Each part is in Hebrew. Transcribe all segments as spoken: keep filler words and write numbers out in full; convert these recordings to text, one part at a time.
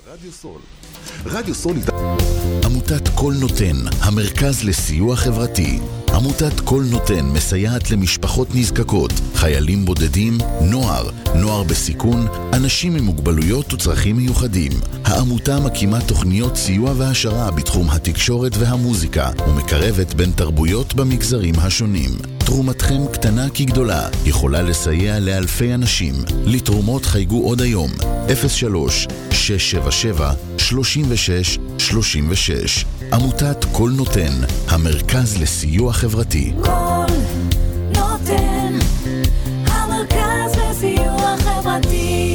רדיו סול. רדיו סול. עמותת כל נותן, המרכז לסיוע חברתי. עמותת כל נותן מסייעת למשפחות נזקקות, חיילים בודדים, נוער, נוער בסיכון, אנשים עם מוגבלויות וצרכים מיוחדים. העמותה מקימה תוכניות סיוע והשרה בתחום התקשורת והמוזיקה, ומקרבת בין תרבויות במגזרים השונים. תרומתכם קטנה כגדולה, יכולה לסייע לאלפי אנשים. לתרומות חייגו עוד היום, אפס שלוש שש שבע שבע שלושים ושש שלושים ושש. עמותת כל נותן, המרכז לסיוע חברתי. כל נותן, המרכז לסיוע חברתי.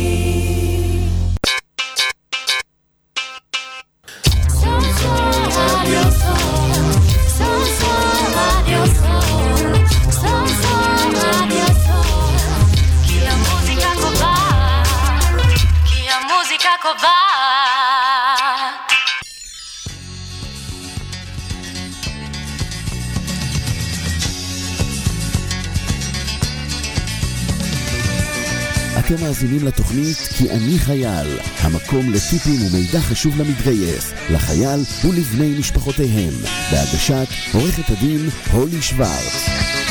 סול סול רדיו סול, סול סול רדיו סול, סול סול רדיו סול, כי המוזיקה קובעת, כי המוזיקה קובעת. אתם מאזינים לתוכנית כי אני חייל, המקום לטיפים ומידע חשוב למתגייס, לחייל ולבני משפחותיהם, בהגשת עורכת הדין הולי שוורץ.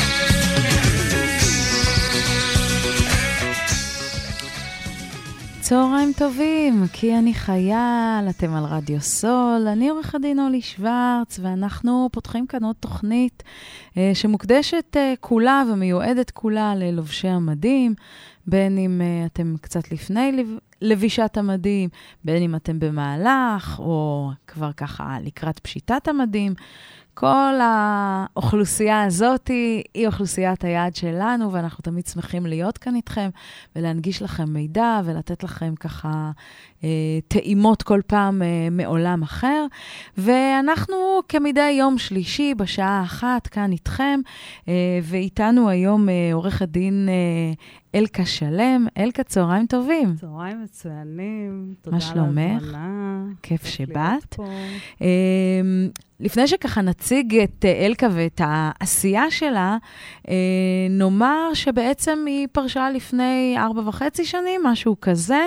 צהריים טובים, כי אני חייל, אתם על רדיו סול, אני עורך הדין הולי שוורץ, ואנחנו פותחים כאן עוד תוכנית אה, שמוקדשת אה, כולה ומיועדת כולה ללובשי המדים, בין אם uh, אתם קצת לפני לב... לבישת המדים, בין אם אתם במהלך, או כבר ככה לקראת פשיטת המדים. כל האוכלוסייה הזאת היא אוכלוסיית היעד שלנו, ואנחנו תמיד שמחים להיות כאן איתכם, ולהנגיש לכם מידע, ולתת לכם ככה אה, טעימות כל פעם אה, מעולם אחר. ואנחנו כמדי יום שלישי, בשעה אחת, כאן איתכם, אה, ואיתנו היום אה, עורך הדין אה, אלקה שלם. אלקה, צהריים טובים. צהריים מצוינים, תודה מה שלומך? להזמנה. כיף שבאת. אה, לפני שככה נציג את אלקה ואת העשייה שלה, נאמר שבעצם היא פרשה לפני ארבע וחצי שנים, משהו כזה,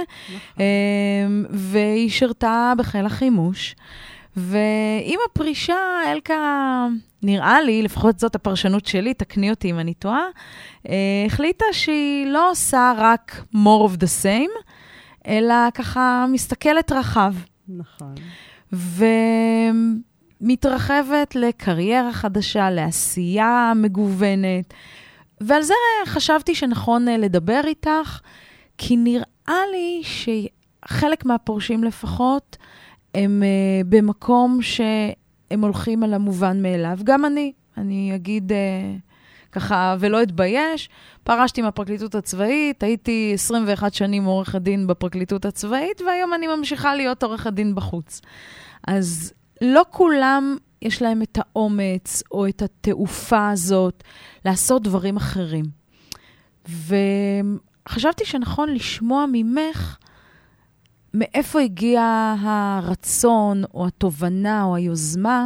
והיא שרתה בחיל החימוש. ועם הפרישה, אלקה, נראה לי, לפחות זאת הפרשנות שלי, תקני אותי אם אני טועה, החליטה שהיא לא עושה רק more of the same, אלא ככה מסתכלת רחב. נכון. ו... מתרחבת לקריירה חדשה, לעשייה מגוונת, ועל זה חשבתי שנכון לדבר איתך, כי נראה לי שחלק מהפורשים לפחות, הם במקום שהם הולכים על המובן מאליו. גם אני, אני אגיד ככה ולא אתבייש, פרשתי מהפרקליטות הצבאית, הייתי עשרים ואחת שנים עורך הדין בפרקליטות הצבאית, והיום אני ממשיכה להיות עורך הדין בחוץ. אז לא כולם יש להם את האומץ או את התעופה הזאת לעשות דברים אחרים. וחשבתי שנכון לשמוע ממך מאיפה הגיע הרצון או התובנה או היוזמה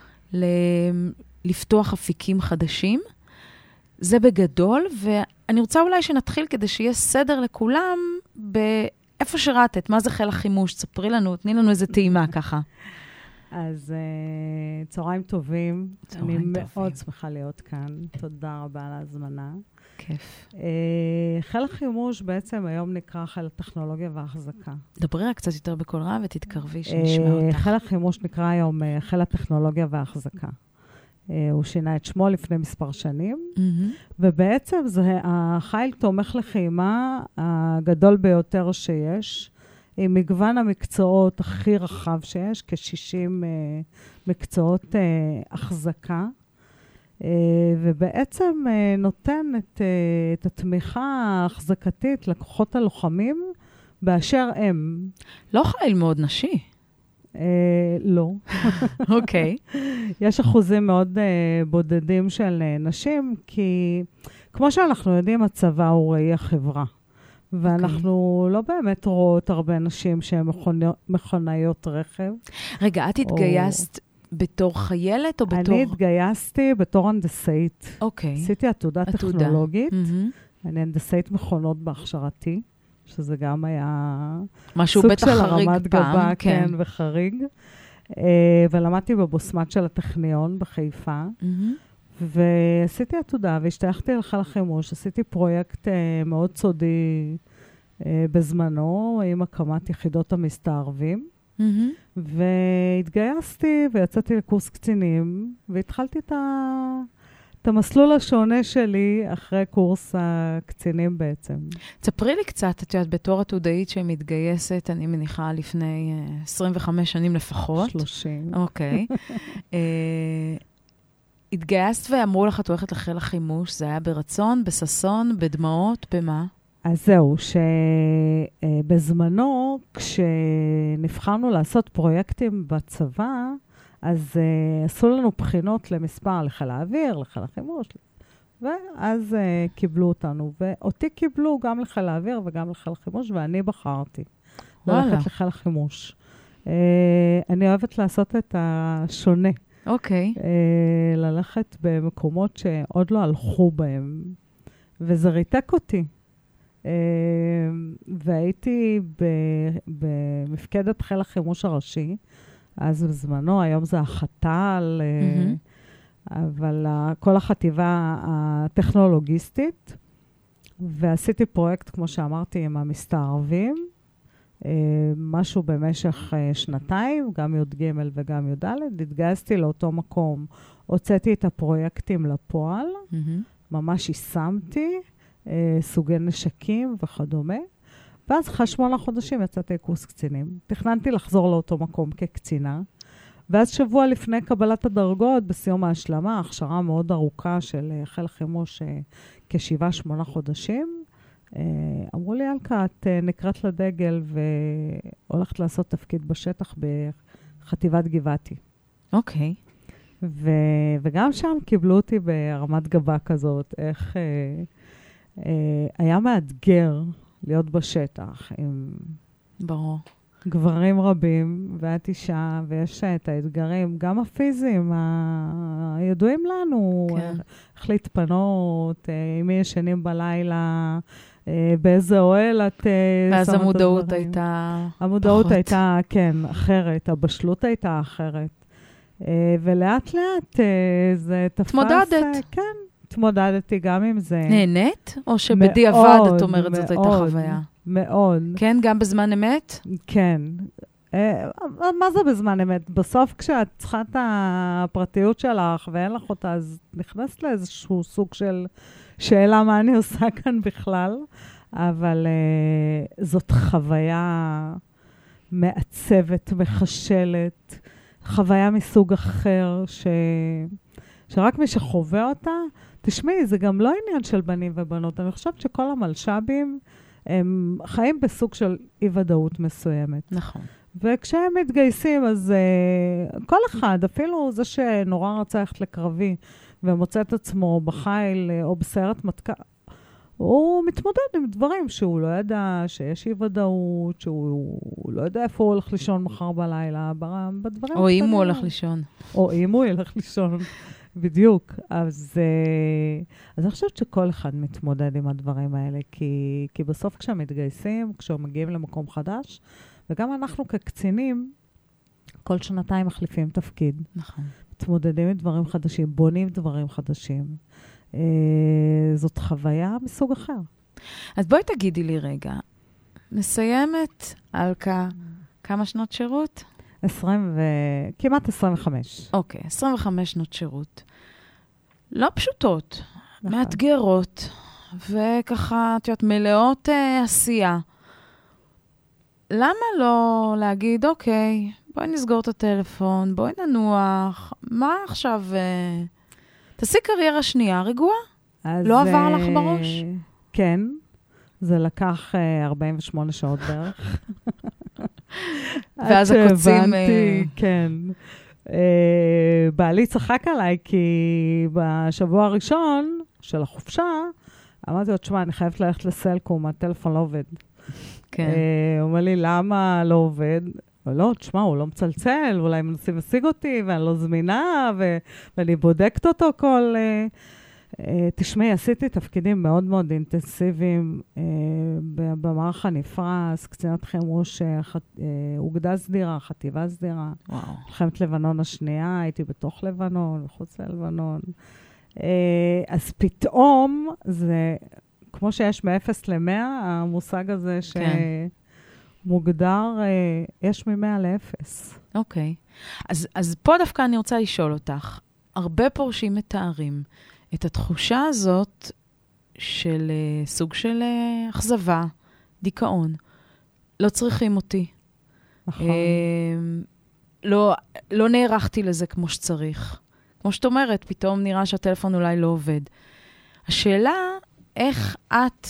לפתוח אפיקים חדשים. זה בגדול, ואני רוצה אולי שנתחיל כדי שיהיה סדר לכולם באיפה שראתת, מה זה חיל החימוש, תספרי לנו, תני לנו איזה טעימה ככה. אז uh, צהריים טובים. צהריים אני טובים. מאוד שמחה להיות כאן. תודה רבה על ההזמנה. כיף. Uh, חיל החימוש בעצם היום נקרא חיל הטכנולוגיה וההחזקה. דברי רק קצת יותר בקול רם ותתקרבי שנשמע uh, אותך. חיל החימוש נקרא היום uh, חיל הטכנולוגיה וההחזקה. Uh, הוא שינה את שמו לפני מספר שנים, Mm-hmm. ובעצם זה החיל תומך לחימה הגדול ביותר שיש, עם מגוון המקצועות הכי רחב שיש, כ-שישים uh, מקצועות uh, החזקה, uh, ובעצם uh, נותן את, uh, את התמיכה ההחזקתית לכוחות הלוחמים באשר הם. לא חיל מאוד נשי. Uh, לא. אוקיי. יש אחוזים מאוד uh, בודדים של uh, נשים, כי כמו שאנחנו יודעים, הצבא הוא ראי החברה. ואנחנו okay. לא באמת רואות הרבה נשים שהן מכוניות, מכוניות רכב. רגע, את התגייסת או... בתור חיילת או בתור... אני התגייסתי בתור הנדסאית. אוקיי. עשיתי עתודה עתודה. טכנולוגית. Mm-hmm. אני הנדסאית מכונות בהכשרתי, שזה גם היה משהו סוג בטח של חריג הרמת פעם, גבה, כן. כן, וחריג. אה, ולמדתי בבוסמת של הטכניון בחיפה, מהמם. ועשיתי עתודה, והשתייכתי לחיל החימוש, עשיתי פרויקט אה, מאוד סודי אה, בזמנו, עם הקמת יחידות המסתערבים, מהמם. והתגייסתי ויצאתי לקורס קצינים, והתחלתי את, ה... את המסלול השונה שלי אחרי קורס הקצינים בעצם. תספרי לי קצת, את יודעת, בתור עתודאית שמתגייסת, אני מניחה לפני אה, עשרים וחמש שנים לפחות. שלושים. אוקיי. אה, התגייסת ואמרו לך, את הולכת לחיל החימוש, זה היה ברצון, בססון, בדמעות, במה? אז זהו, שבזמנו, כשנבחרנו לעשות פרויקטים בצבא, אז uh, עשו לנו בחינות למספר לחיל האוויר, לחיל החימוש, ואז uh, קיבלו אותנו. ואותי קיבלו גם לחיל האוויר וגם לחיל החימוש, ואני בחרתי וואלה. ללכת לחיל החימוש. Uh, אני אוהבת לעשות את השונה. אוקיי. uh, ללכת במקומות שעוד לא הלכו בהם, וזה ריתק אותי. Uh, והייתי ב- במפקדת חיל החימוש הראשי, אז בזמנו, היום זה החת"ל, מהמם. אבל uh, כל החטיבה הטכנולוגיסטית, ועשיתי פרויקט, כמו שאמרתי, עם המסתערבים, uh, משהו במשך uh, שנתיים, גם י"ג וגם י"ד, התגייסתי לאותו מקום, הוצאתי את הפרויקטים לפועל, מהמם. ממש יישמתי, uh, סוגי נשקים וכדומה, ואז אחרי שמונה חודשים יצאתי לקורס קצינים. תכננתי לחזור לאותו מקום כקצינה, ואז שבוע לפני קבלת הדרגות, בסיום ההשלמה, הכשרה מאוד ארוכה של uh, חיל החימוש, uh, כשבעה, שמונה חודשים, uh, אמרו לי, אלכה, את uh, נקראת לדגל והולכת לעשות תפקיד בשטח בחטיבת גבעתי. אוקיי. ו- וגם שם קיבלו אותי ברמת גבה כזאת, איך uh, uh, היה מאתגר להיות בשטח עם ברור. גברים רבים, ואת אישה, ויש את האתגרים, גם הפיזיים, הידועים לנו, כן. איך, איך להתפנות, עם מי ישנים בלילה, באיזה אוהל את ואז שמה את המודעות הדברים. הייתה המודעות פחות. הייתה, כן, אחרת, הבשלות הייתה אחרת. ולאט לאט זה תפס... התמודדת. כן, התמודדתי גם עם זה. נהנית? או שבדיעבד מאוד, את אומרת זאת הייתה מאוד, חוויה? מאוד. כן, גם בזמן אמת? כן. אה, מה זה בזמן אמת? בסוף כשאת צריכה את הפרטיות שלך ואין לך אותה, אז נכנסת לאיזשהו סוג של שאלה מה אני עושה כאן בכלל, אבל אה, זאת חוויה מעצבת, מחשלת, חוויה מסוג אחר, ש... שרק מי שחווה אותה, תשמעי, זה גם לא עניין של בנים ובנות, אני חושבת שכל המלש"בים הם חיים בסוג של אי-ודאות מסוימת. נכון. וכשהם מתגייסים, אז uh, כל אחד, אפילו זה שנורא רצה ללכת לקרבי, ומוצא את עצמו בחיל uh, או בסיירת מטכ"ל, הוא מתמודד עם דברים שהוא לא ידע, שיש אי-ודאות, שהוא לא יודע איפה הוא הולך לישון מחר בלילה, בדברים... או אם הוא הולך לישון. או אם הוא ילך לישון. בדיוק. אז, אז אני חושבת שכל אחד מתמודד עם הדברים האלה, כי, כי בסוף כשהם מתגייסים, כשהם מגיעים למקום חדש, וגם אנחנו כקצינים, כל שנתיים מחליפים תפקיד. נכון. מתמודדים עם דברים חדשים, בונים דברים חדשים. אה, זאת חוויה מסוג אחר. אז בואי תגידי לי רגע, מסיימת אלכה כמה שנות שירות? עשרים ו... כמעט עשרים וחמש. אוקיי, עשרים וחמש שנות שירות. לא פשוטות, נכון. מאתגרות, וככה, את יודעת, מלאות אה, עשייה. למה לא להגיד, אוקיי, בואי נסגור את הטלפון, בואי ננוח, מה עכשיו... אה... תעשי קריירה שנייה, רגועה? אז, לא עבר לך אה, בראש? כן, זה לקח אה, ארבעים ושמונה שעות בערך. ואז עד הקוצים... שהבנתי, אה, כן. אה, בעלי צחק עליי, כי בשבוע הראשון של החופשה, אמרתי לו, תשמע, אני חייבת ללכת לסלקום, הטלפון לא עובד. כן. אה, הוא אומר לי, למה לא עובד? לא, תשמע, הוא לא מצלצל, אולי מנסים להשיג אותי, ואני לא זמינה, ו- ואני בודקת אותו כל... אה, תשמעי, עשיתי תפקידים מאוד מאוד אינטנסיביים במערך הנפרס, קצינת חימוש, אוגדה סדירה, חטיבה סדירה. וואו. מלחמת לבנון השנייה, הייתי בתוך לבנון, מחוץ ללבנון. אז פתאום זה, כמו שיש מ-אפס ל-מאה, המושג הזה שמוגדר, יש מ-מאה ל-אפס. אוקיי. אז, אז פה דווקא אני רוצה לשאול אותך, הרבה פורשים מתארים את התחושה הזאת של uh, סוג של uh, אכזבה, דיכאון. לא צריכים אותי. נכון. Uh, לא, לא נערכתי לזה כמו שצריך. כמו שאת אומרת, פתאום נראה שהטלפון אולי לא עובד. השאלה, איך את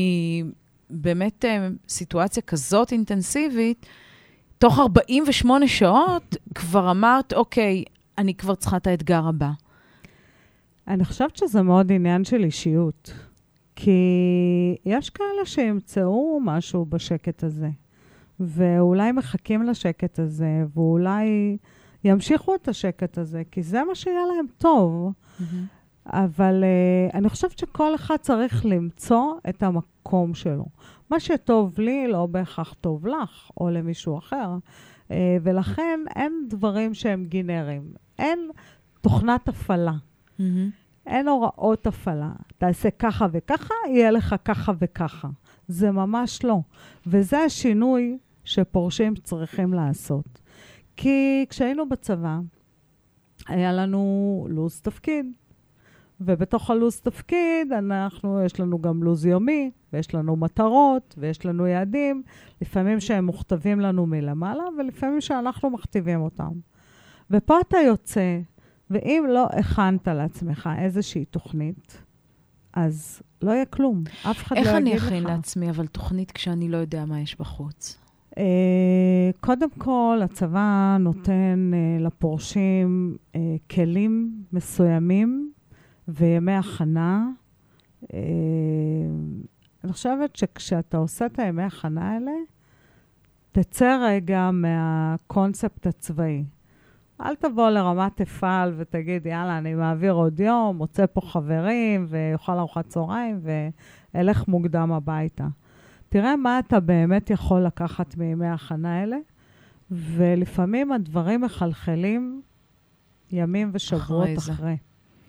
מבאמת uh, סיטואציה כזאת אינטנסיבית, תוך ארבעים ושמונה שעות כבר אמרת, אוקיי, אני כבר צריכה את האתגר הבא. אני חושבת שזה מאוד עניין של אישיות, כי יש כאלה שימצאו משהו בשקט הזה, ואולי מחכים לשקט הזה, ואולי ימשיכו את השקט הזה, כי זה מה שיהיה להם טוב. Mm-hmm. אבל uh, אני חושבת שכל אחד צריך למצוא את המקום שלו. מה שטוב לי לא בהכרח טוב לך, או למישהו אחר, uh, ולכן אין דברים שהם גינרים. אין תוכנת הפעלה. Mm-hmm. אין הוראות הפעלה. תעשה ככה וככה, יהיה לך ככה וככה. זה ממש לא. וזה השינוי שפורשים צריכים לעשות. כי כשהיינו בצבא, היה לנו לוז תפקיד. ובתוך הלוז תפקיד, אנחנו, יש לנו גם לוז יומי, ויש לנו מטרות, ויש לנו יעדים, לפעמים שהם מוכתבים לנו מלמעלה, ולפעמים שאנחנו מכתיבים אותם. ופה אתה יוצא, ואם לא הכנת לעצמך איזושהי תוכנית, אז לא יהיה כלום. אף אחד לא יגיד לך. איך אני אכין לעצמי, אבל תוכנית כשאני לא יודע מה יש בחוץ? Uh, קודם כל, הצבא נותן uh, לפורשים uh, כלים מסוימים וימי הכנה. Uh, אני חושבת שכשאתה עושה את הימי הכנה האלה, תצא רגע מהקונספט הצבאי. אל תבוא לרמת תפעל ותגיד, יאללה, אני מעביר עוד יום, מוצא פה חברים, ויוכל ארוחת צהריים, ואלך מוקדם הביתה. תראה מה אתה באמת יכול לקחת מימי ההכנה האלה, ולפעמים הדברים מחלחלים ימים ושבועות אחרי. אחרי.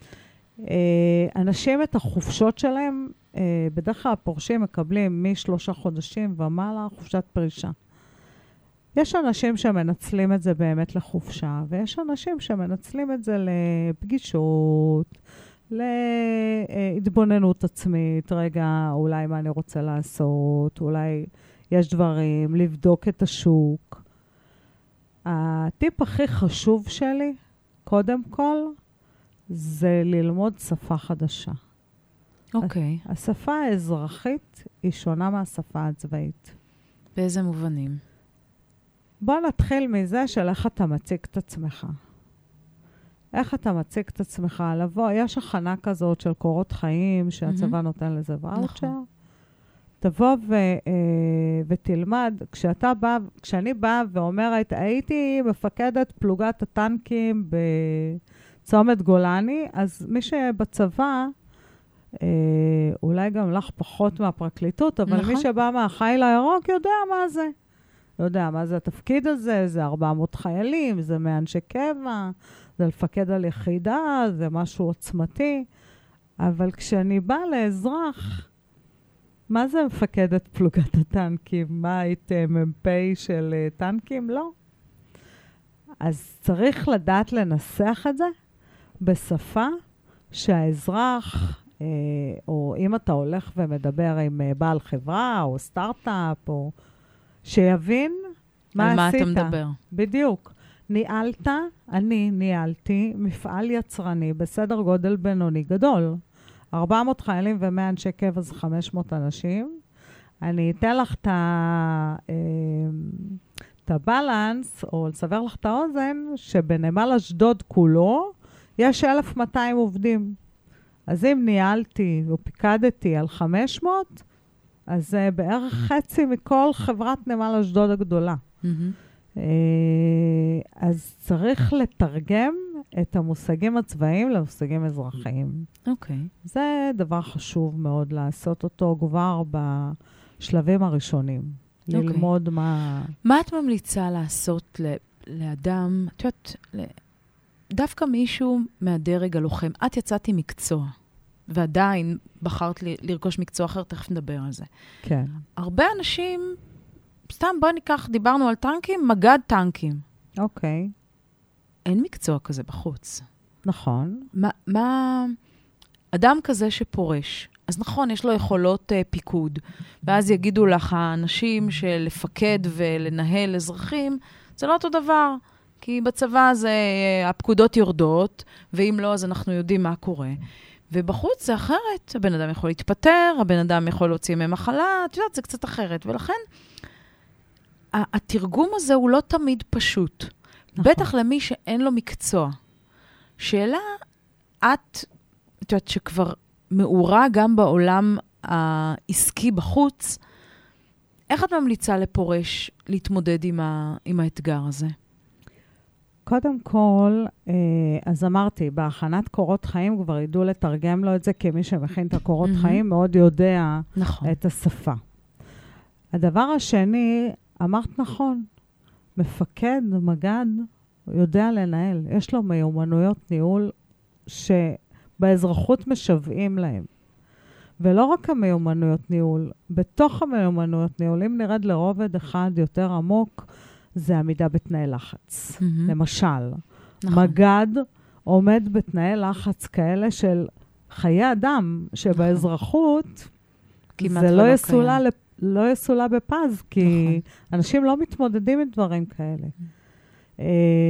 אנשים את החופשות שלהם, בדרך כלל הפורשים מקבלים משלושה חודשים ומעלה חופשת פרישה. יש אנשים שמנצלים את זה באמת לחופשה, ויש אנשים שמנצלים את זה לפגישות, להתבוננות עצמית, רגע, אולי מה אני רוצה לעשות, אולי יש דברים, לבדוק את השוק. הטיפ הכי חשוב שלי, קודם כל, זה ללמוד שפה חדשה. אוקיי. Okay. השפה האזרחית היא שונה מהשפה הצבאית. באיזה מובנים? בוא נתחיל מזה של איך אתה מציג את עצמך. איך אתה מציג את עצמך? לבוא, יש הכנה כזאת של קורות חיים, שהצבא mm-hmm. נותן לזה ואוצ'ר. נכון. תבוא ו, אה, ותלמד, כשאתה בא, כשאני באה ואומרת, הייתי מפקדת פלוגת הטנקים בצומת גולני, אז מי שבצבא, אה, אולי גם לך פחות מהפרקליטות, אבל נכון. מי שבא מהחיל הירוק יודע מה זה. לא יודע, מה זה התפקיד הזה? זה ארבע מאות חיילים, זה מאנשי קבע, זה לפקד על יחידה, זה משהו עוצמתי. אבל כשאני באה לאזרח, מה זה מפקדת פלוגת הטנקים? מה היית מ"פ של טנקים? לא. אז צריך לדעת לנסח את זה בשפה שהאזרח, אה, או אם אתה הולך ומדבר עם בעל חברה, או סטארט-אפ, או שיבין מה עשית. על מה אתה מדבר. בדיוק. ניהלת, אני ניהלתי מפעל יצרני בסדר גודל בינוני גדול. ארבע מאות חיילים ומאה אנשי קבע זה חמש מאות אנשים. אני אתן לך את הבלנס, או לסבר לך את האוזן, שבנמל אשדוד כולו יש אלף ומאתיים עובדים. אז אם ניהלתי ופיקדתי על חמש מאות, אז זה בערך חצי מכל חברת נמל אשדוד הגדולה. אז צריך לתרגם את המושגים הצבאיים למושגים אזרחיים. אוקיי. זה דבר חשוב מאוד לעשות אותו כבר בשלבים הראשונים. אוקיי. ללמוד מה... מה את ממליצה לעשות ל- לאדם, את יודעת, ל- דווקא מישהו מהדרג הלוחם, את יצאת עם מקצוע, ועדיין בחרת ל- לרכוש מקצוע אחר, תכף נדבר על זה. כן. הרבה אנשים, סתם בוא ניקח, דיברנו על טנקים, מגד טנקים. אוקיי. אין מקצוע כזה בחוץ. נכון. מה, מה, אדם כזה שפורש, אז נכון, יש לו יכולות uh, פיקוד, ואז יגידו לך האנשים שלפקד ולנהל אזרחים, זה לא אותו דבר, כי בצבא זה, uh, הפקודות יורדות, ואם לא, אז אנחנו יודעים מה קורה. ובחוץ זה אחרת, הבן אדם יכול להתפטר, הבן אדם יכול להוציא ימי מחלה, את יודעת, זה קצת אחרת, ולכן התרגום הזה הוא לא תמיד פשוט. נכון. בטח למי שאין לו מקצוע. שאלה, את, את יודעת, שכבר מאורה גם בעולם העסקי בחוץ, איך את ממליצה לפורש להתמודד עם, ה, עם האתגר הזה? קודם כל, אז אמרתי, בהכנת קורות חיים כבר ידעו לתרגם לו את זה, כי מי שמכין את הקורות mm-hmm. חיים מאוד יודע נכון. את השפה. הדבר השני, אמרת נכון, מפקד, מגד, יודע לנהל. יש לו מיומנויות ניהול שבאזרחות משוועים להם. ולא רק המיומנויות ניהול, בתוך המיומנויות ניהול, אם נרד לרובד אחד יותר עמוק, זה עמידה בתנאי לחץ. Mm-hmm. למשל, נכון. מגד עומד בתנאי לחץ כאלה של חיי אדם, שבאזרחות זה לא יסולה, לפ... לא יסולה בפז, כי נכון. אנשים לא מתמודדים עם דברים כאלה. Mm-hmm.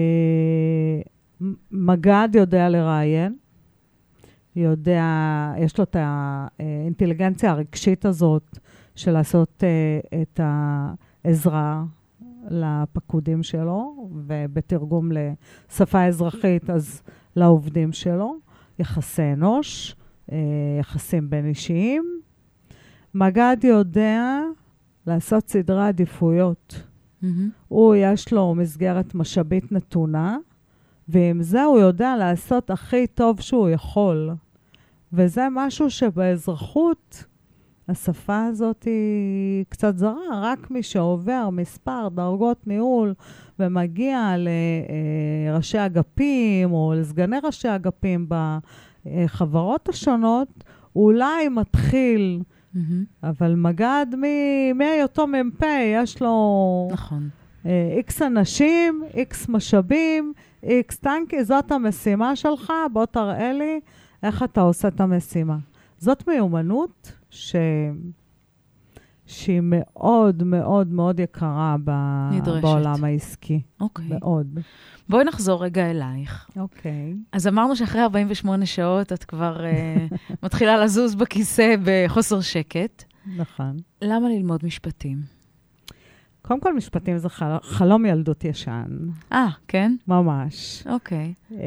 מגד יודע לראיין, יודע, יש לו את האינטליגנציה הרגשית הזאת של לעשות את העזרה לפקודים שלו, ובתרגום לשפה אזרחית, אז לעובדים שלו, יחסי אנוש, יחסים בין אישיים. מגד יודע לעשות סדרי עדיפויות. Mm-hmm. הוא, יש לו מסגרת משאבית נתונה, ועם זה הוא יודע לעשות הכי טוב שהוא יכול. וזה משהו שבאזרחות, השפה הזאת היא קצת זרה, רק מי שעובר מספר דרגות ניהול ומגיע לראשי אגפים או לסגני ראשי אגפים בחברות השונות, אולי מתחיל, mm-hmm. אבל מגד מהיותו מ"פ, יש לו נכון. איקס אנשים, איקס משאבים, איקס טנקי, זאת המשימה שלך, בוא תראה לי איך אתה עושה את המשימה. זאת מיומנות ש... שהיא מאוד מאוד מאוד יקרה ב... בעולם העסקי. אוקיי. מאוד. בואי נחזור רגע אלייך. אוקיי. אז אמרנו שאחרי ארבעים ושמונה שעות את כבר uh, מתחילה לזוז בכיסא בחוסר שקט. נכון. למה ללמוד משפטים? קודם כל, משפטים זה חל... חלום ילדות ישן. אה, כן? ממש. אוקיי. אה,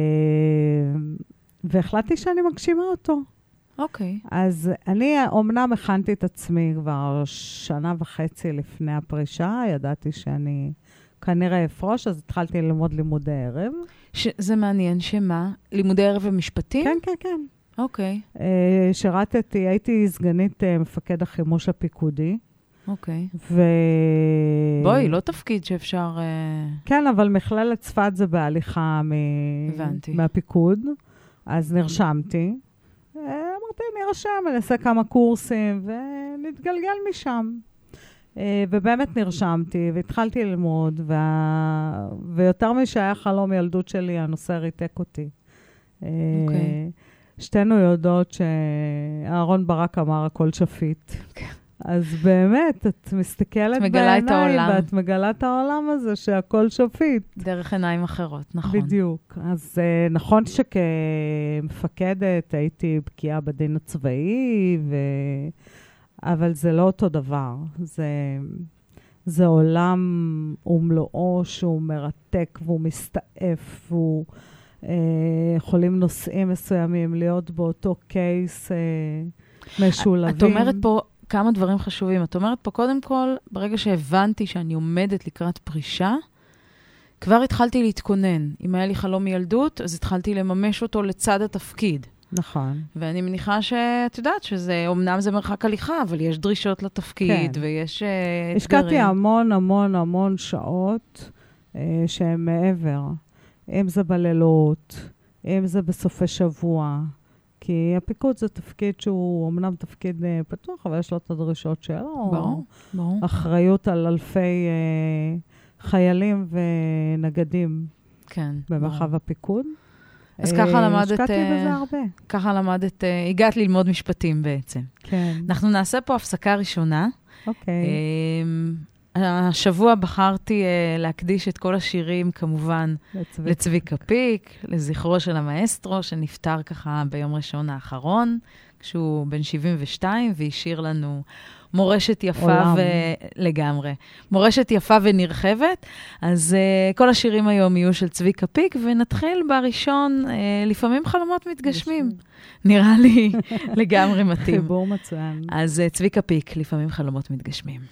והחלטתי שאני מגשימה אותו. אוקיי. אז אני אומנם הכנתי את עצמי כבר שנה וחצי לפני הפרישה, ידעתי שאני כנראה אפרוש, אז התחלתי ללמוד לימודי ערב. ש... זה מעניין, שמה? לימודי ערב ומשפטים? כן, כן, כן. אוקיי. אה, שרתתי, הייתי סגנית אה, מפקד החימוש הפיקודי. אוקיי. ו... בואי, לא תפקיד שאפשר... כן, אבל מכללת צפת זה בהליכה מ... מהפיקוד. אז נרשמתי. אמרתי, נרשם, אני אעשה כמה קורסים, ונתגלגל משם. ובאמת נרשמתי, והתחלתי ללמוד, וה... ויותר משהיה חלום ילדות שלי, הנושא ריתק אותי. אוקיי. שתינו יודעות שאהרון ברק אמר הכל שפיט. כן. אז באמת, את מסתכלת בעיניים, ואת מגלה את העולם הזה שהכל שפיט. דרך עיניים אחרות, נכון. בדיוק. אז uh, נכון שכמפקדת הייתי בקיאה בדין הצבאי, ו... אבל זה לא אותו דבר. זה, זה עולם ומלואו שהוא מרתק והוא מסתעף, והוא uh, יכולים נושאים מסוימים להיות באותו קייס uh, משולבים. את אומרת פה... כמה דברים חשובים. את אומרת פה, קודם כל, ברגע שהבנתי שאני עומדת לקראת פרישה, כבר התחלתי להתכונן. אם היה לי חלום ילדות, אז התחלתי לממש אותו לצד התפקיד. נכון. ואני מניחה שאת יודעת שזה, אמנם זה מרחק הליכה, אבל יש דרישות לתפקיד, כן. ויש uh, השקעתי המון המון המון שעות uh, שהן מעבר. אם זה בלילות, אם זה בסופי שבוע. כי הפיקוד זה תפקיד שהוא אמנם תפקיד uh, פתוח, אבל יש לו את הדרישות שלו. ברור, ברור. אחריות על אלפי uh, חיילים ונגדים כן, במרחב ברור. הפיקוד. אז ככה למדת... השקעתי בזה הרבה. ככה למדת, הגעת ללמוד משפטים בעצם. כן. אנחנו נעשה פה הפסקה ראשונה. אוקיי. השבוע בחרתי להקדיש את כל השירים, כמובן, לצביקה פיק, לזכרו של המאסטרו, שנפטר ככה ביום ראשון האחרון, כשהוא בן שבעים ושתיים, והשאיר לנו מורשת יפה ולגמרי. מורשת יפה ונרחבת. אז uh, כל השירים היום יהיו של צביקה פיק, ונתחיל בראשון, uh, לפעמים חלומות מתגשמים. נראה לי לגמרי מתאים. חיבור מצוין. אז uh, צביקה פיק, לפעמים חלומות מתגשמים.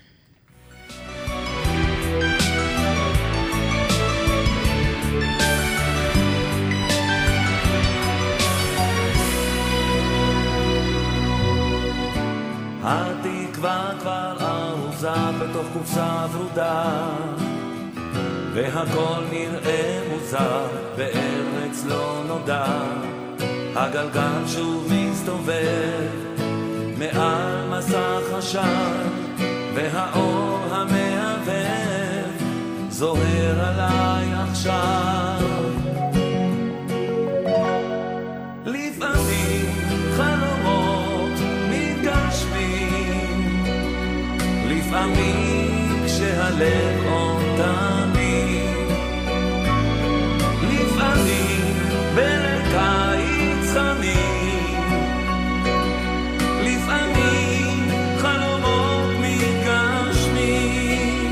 התקווה כבר ארוזה בתוך קופסה ורודה, והכל נראה מוזר בארץ לא נודע. הגלגל שוב מסתובב מעל מסך עשן, והאור המהבהב זוהר עליי עכשיו. לפעמים חלומות מתגשמים, לפעמים כשהלב עוד תמיד, לפעמים בליל קיץ חמים, לפעמים חלומות מתגשמים.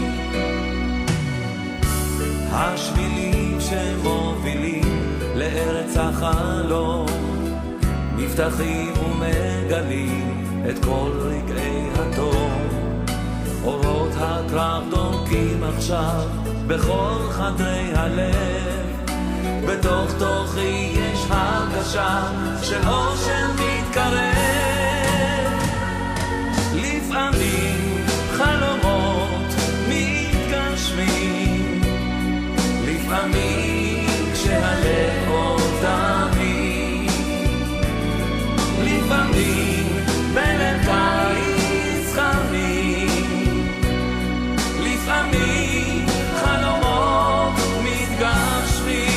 השבילים שמובילים לארץ החלום נפתחים ומגלים את כל רגעי התום. אורות הקרב דולקים עכשיו בכל חדרי הלב, בתוך תוכי יש הרגשה של אושר מתקרב. לפעמים חלומות מתגשמים, לפעמים כשהלב עוד תמיד, לפעמים בליל קיץ חמים, לפעמים חלומות מתגשמים.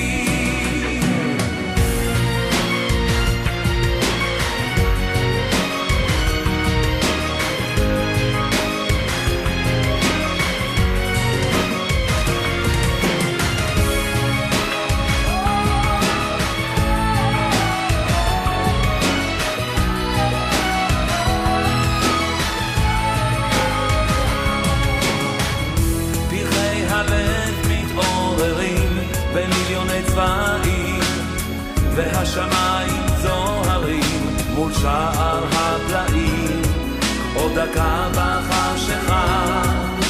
והשמיים זוהרים מול שער הפלאים, עוד דקה בחשכה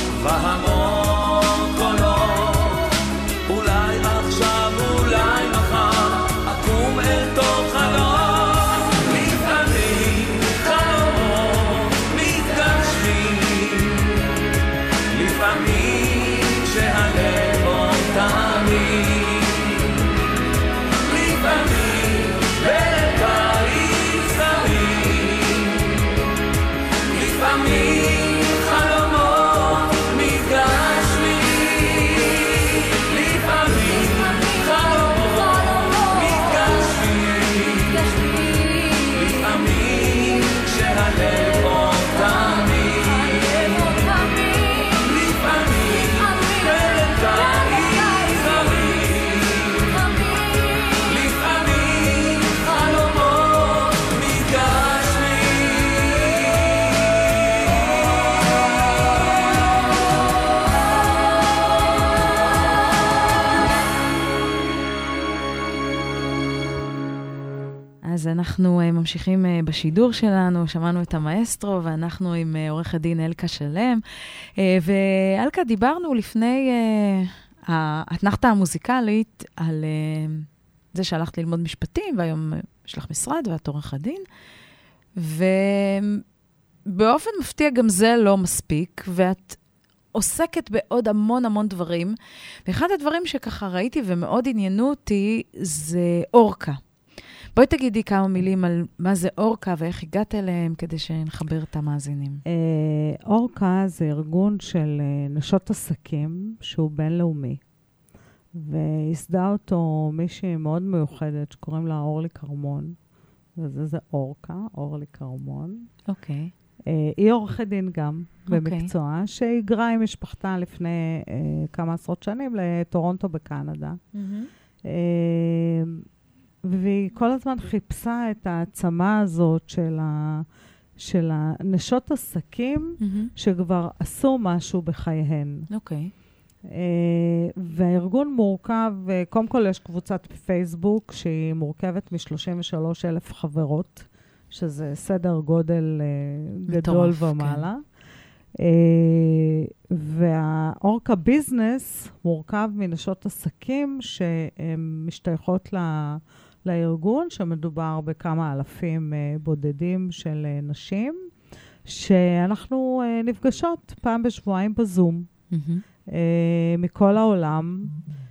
והמון קולות. אולי עכשיו, אולי מחר אקום אל תוך חלום. לפעמים חלומות מתגשמים, לפעמים כשהלב עוד תמיד, לפעמים חלומות מתגשמים, לפעמים חלומות מתגשמים, לפעמים כשהלב עוד תמיד, לפעמים בליל קיץ חמים, לפעמים חלומות מתגשמים. אז אנחנו uh, ממשיכים uh, בשידור שלנו, שמענו את המאסטרו, ואנחנו עם uh, עורך הדין אלקה שלם. Uh, ואלקה, דיברנו לפני uh, האתנחתה המוזיקלית על אה, זה שהלכת ללמוד משפטים, והיום יש לך משרד ואת עורך הדין, ובאופן מפתיע גם זה לא מספיק, ואת עוסקת בעוד המון המון דברים, ואחד הדברים שככה ראיתי ומאוד עניינו אותי, זה אורקה. בואי תגידי כמה מילים על מה זה אורקה ואיך הגעת אליהם, כדי שנחבר את המאזינים. אורקה זה ארגון של נשות עסקים, שהוא בינלאומי, והסדה אותו מישהי מאוד מיוחדת, שקוראים לה אורלי קרמון, וזה זה אורקה, אורלי קרמון. אוקיי. היא עורכת דין גם במקצועה, שהיגרה עם משפחתה לפני כמה עשרות שנים לטורונטו בקנדה. והיא כל הזמן חיפשה את העצמה הזאת של, ה, של הנשות עסקים שכבר עשו משהו בחייהן. אוקיי. והארגון מורכב, קודם כל יש קבוצת פייסבוק שהיא מורכבת מ-שלושים ושלוש אלף חברות, שזה סדר גודל גדול ומעלה. והאורקה ביזנס מורכב מנשות עסקים שהן משתייכות לארגון, שמדובר בכמה אלפים בודדים של נשים, שאנחנו נפגשות פעם בשבועיים בזום, מכל העולם,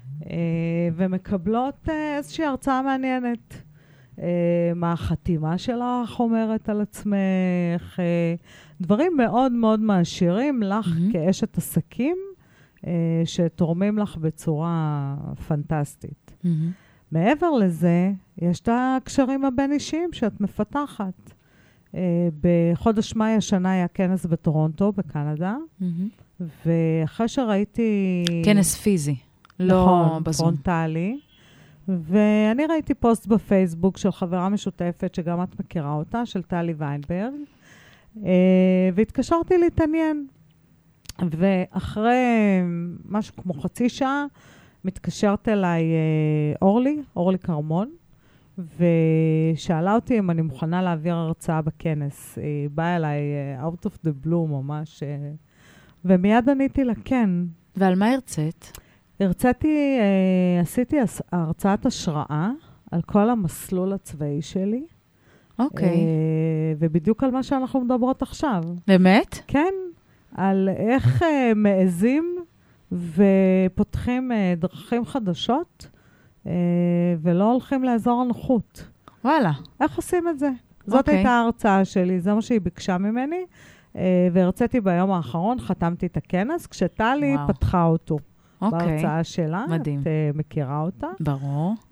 ומקבלות איזושהי הרצאה מעניינת. מה החתימה שלך אומרת על עצמך, דברים מאוד מאוד מעשירים לך mm-hmm. כאשת עסקים, שתורמים לך בצורה פנטסטית. Mm-hmm. מעבר לזה, יש את הקשרים הבין-אישיים שאת מפתחת. בחודש מאי השנה היה כנס בטורונטו, בקנדה, mm-hmm. ואחרי שראיתי... כנס פיזי, לא נכון, בזום. פרונטלי. ואני ראיתי פוסט בפייסבוק של חברה משותפת, שגם את מכירה אותה, של טלי ויינברג, והתקשרתי להתעניין. ואחרי משהו כמו חצי שעה, מתקשרת אליי אורלי, אורלי קרמון, ושאלה אותי אם אני מוכנה להעביר הרצאה בכנס. היא באה אליי out of the blue ממש, ומיד עניתי לה כן. ועל מה הרצאת? הרציתי, אה, עשיתי הרצאת השראה על כל המסלול הצבאי שלי. אוקיי. אה, ובדיוק על מה שאנחנו מדברות עכשיו. באמת? כן, על איך אה, מעזים ופותחים אה, דרכים חדשות, אה, ולא הולכים לאזור הנוחות. וואלה. איך עושים את זה? זאת אוקיי. הייתה ההרצאה שלי, זה מה שהיא ביקשה ממני, אה, והרציתי ביום האחרון, חתמתי את הכנס, כשטלי וואו. פתחה אותו. אוקיי. בהרצאה שלה, מדהים. את uh, מכירה אותה. ברור. Uh,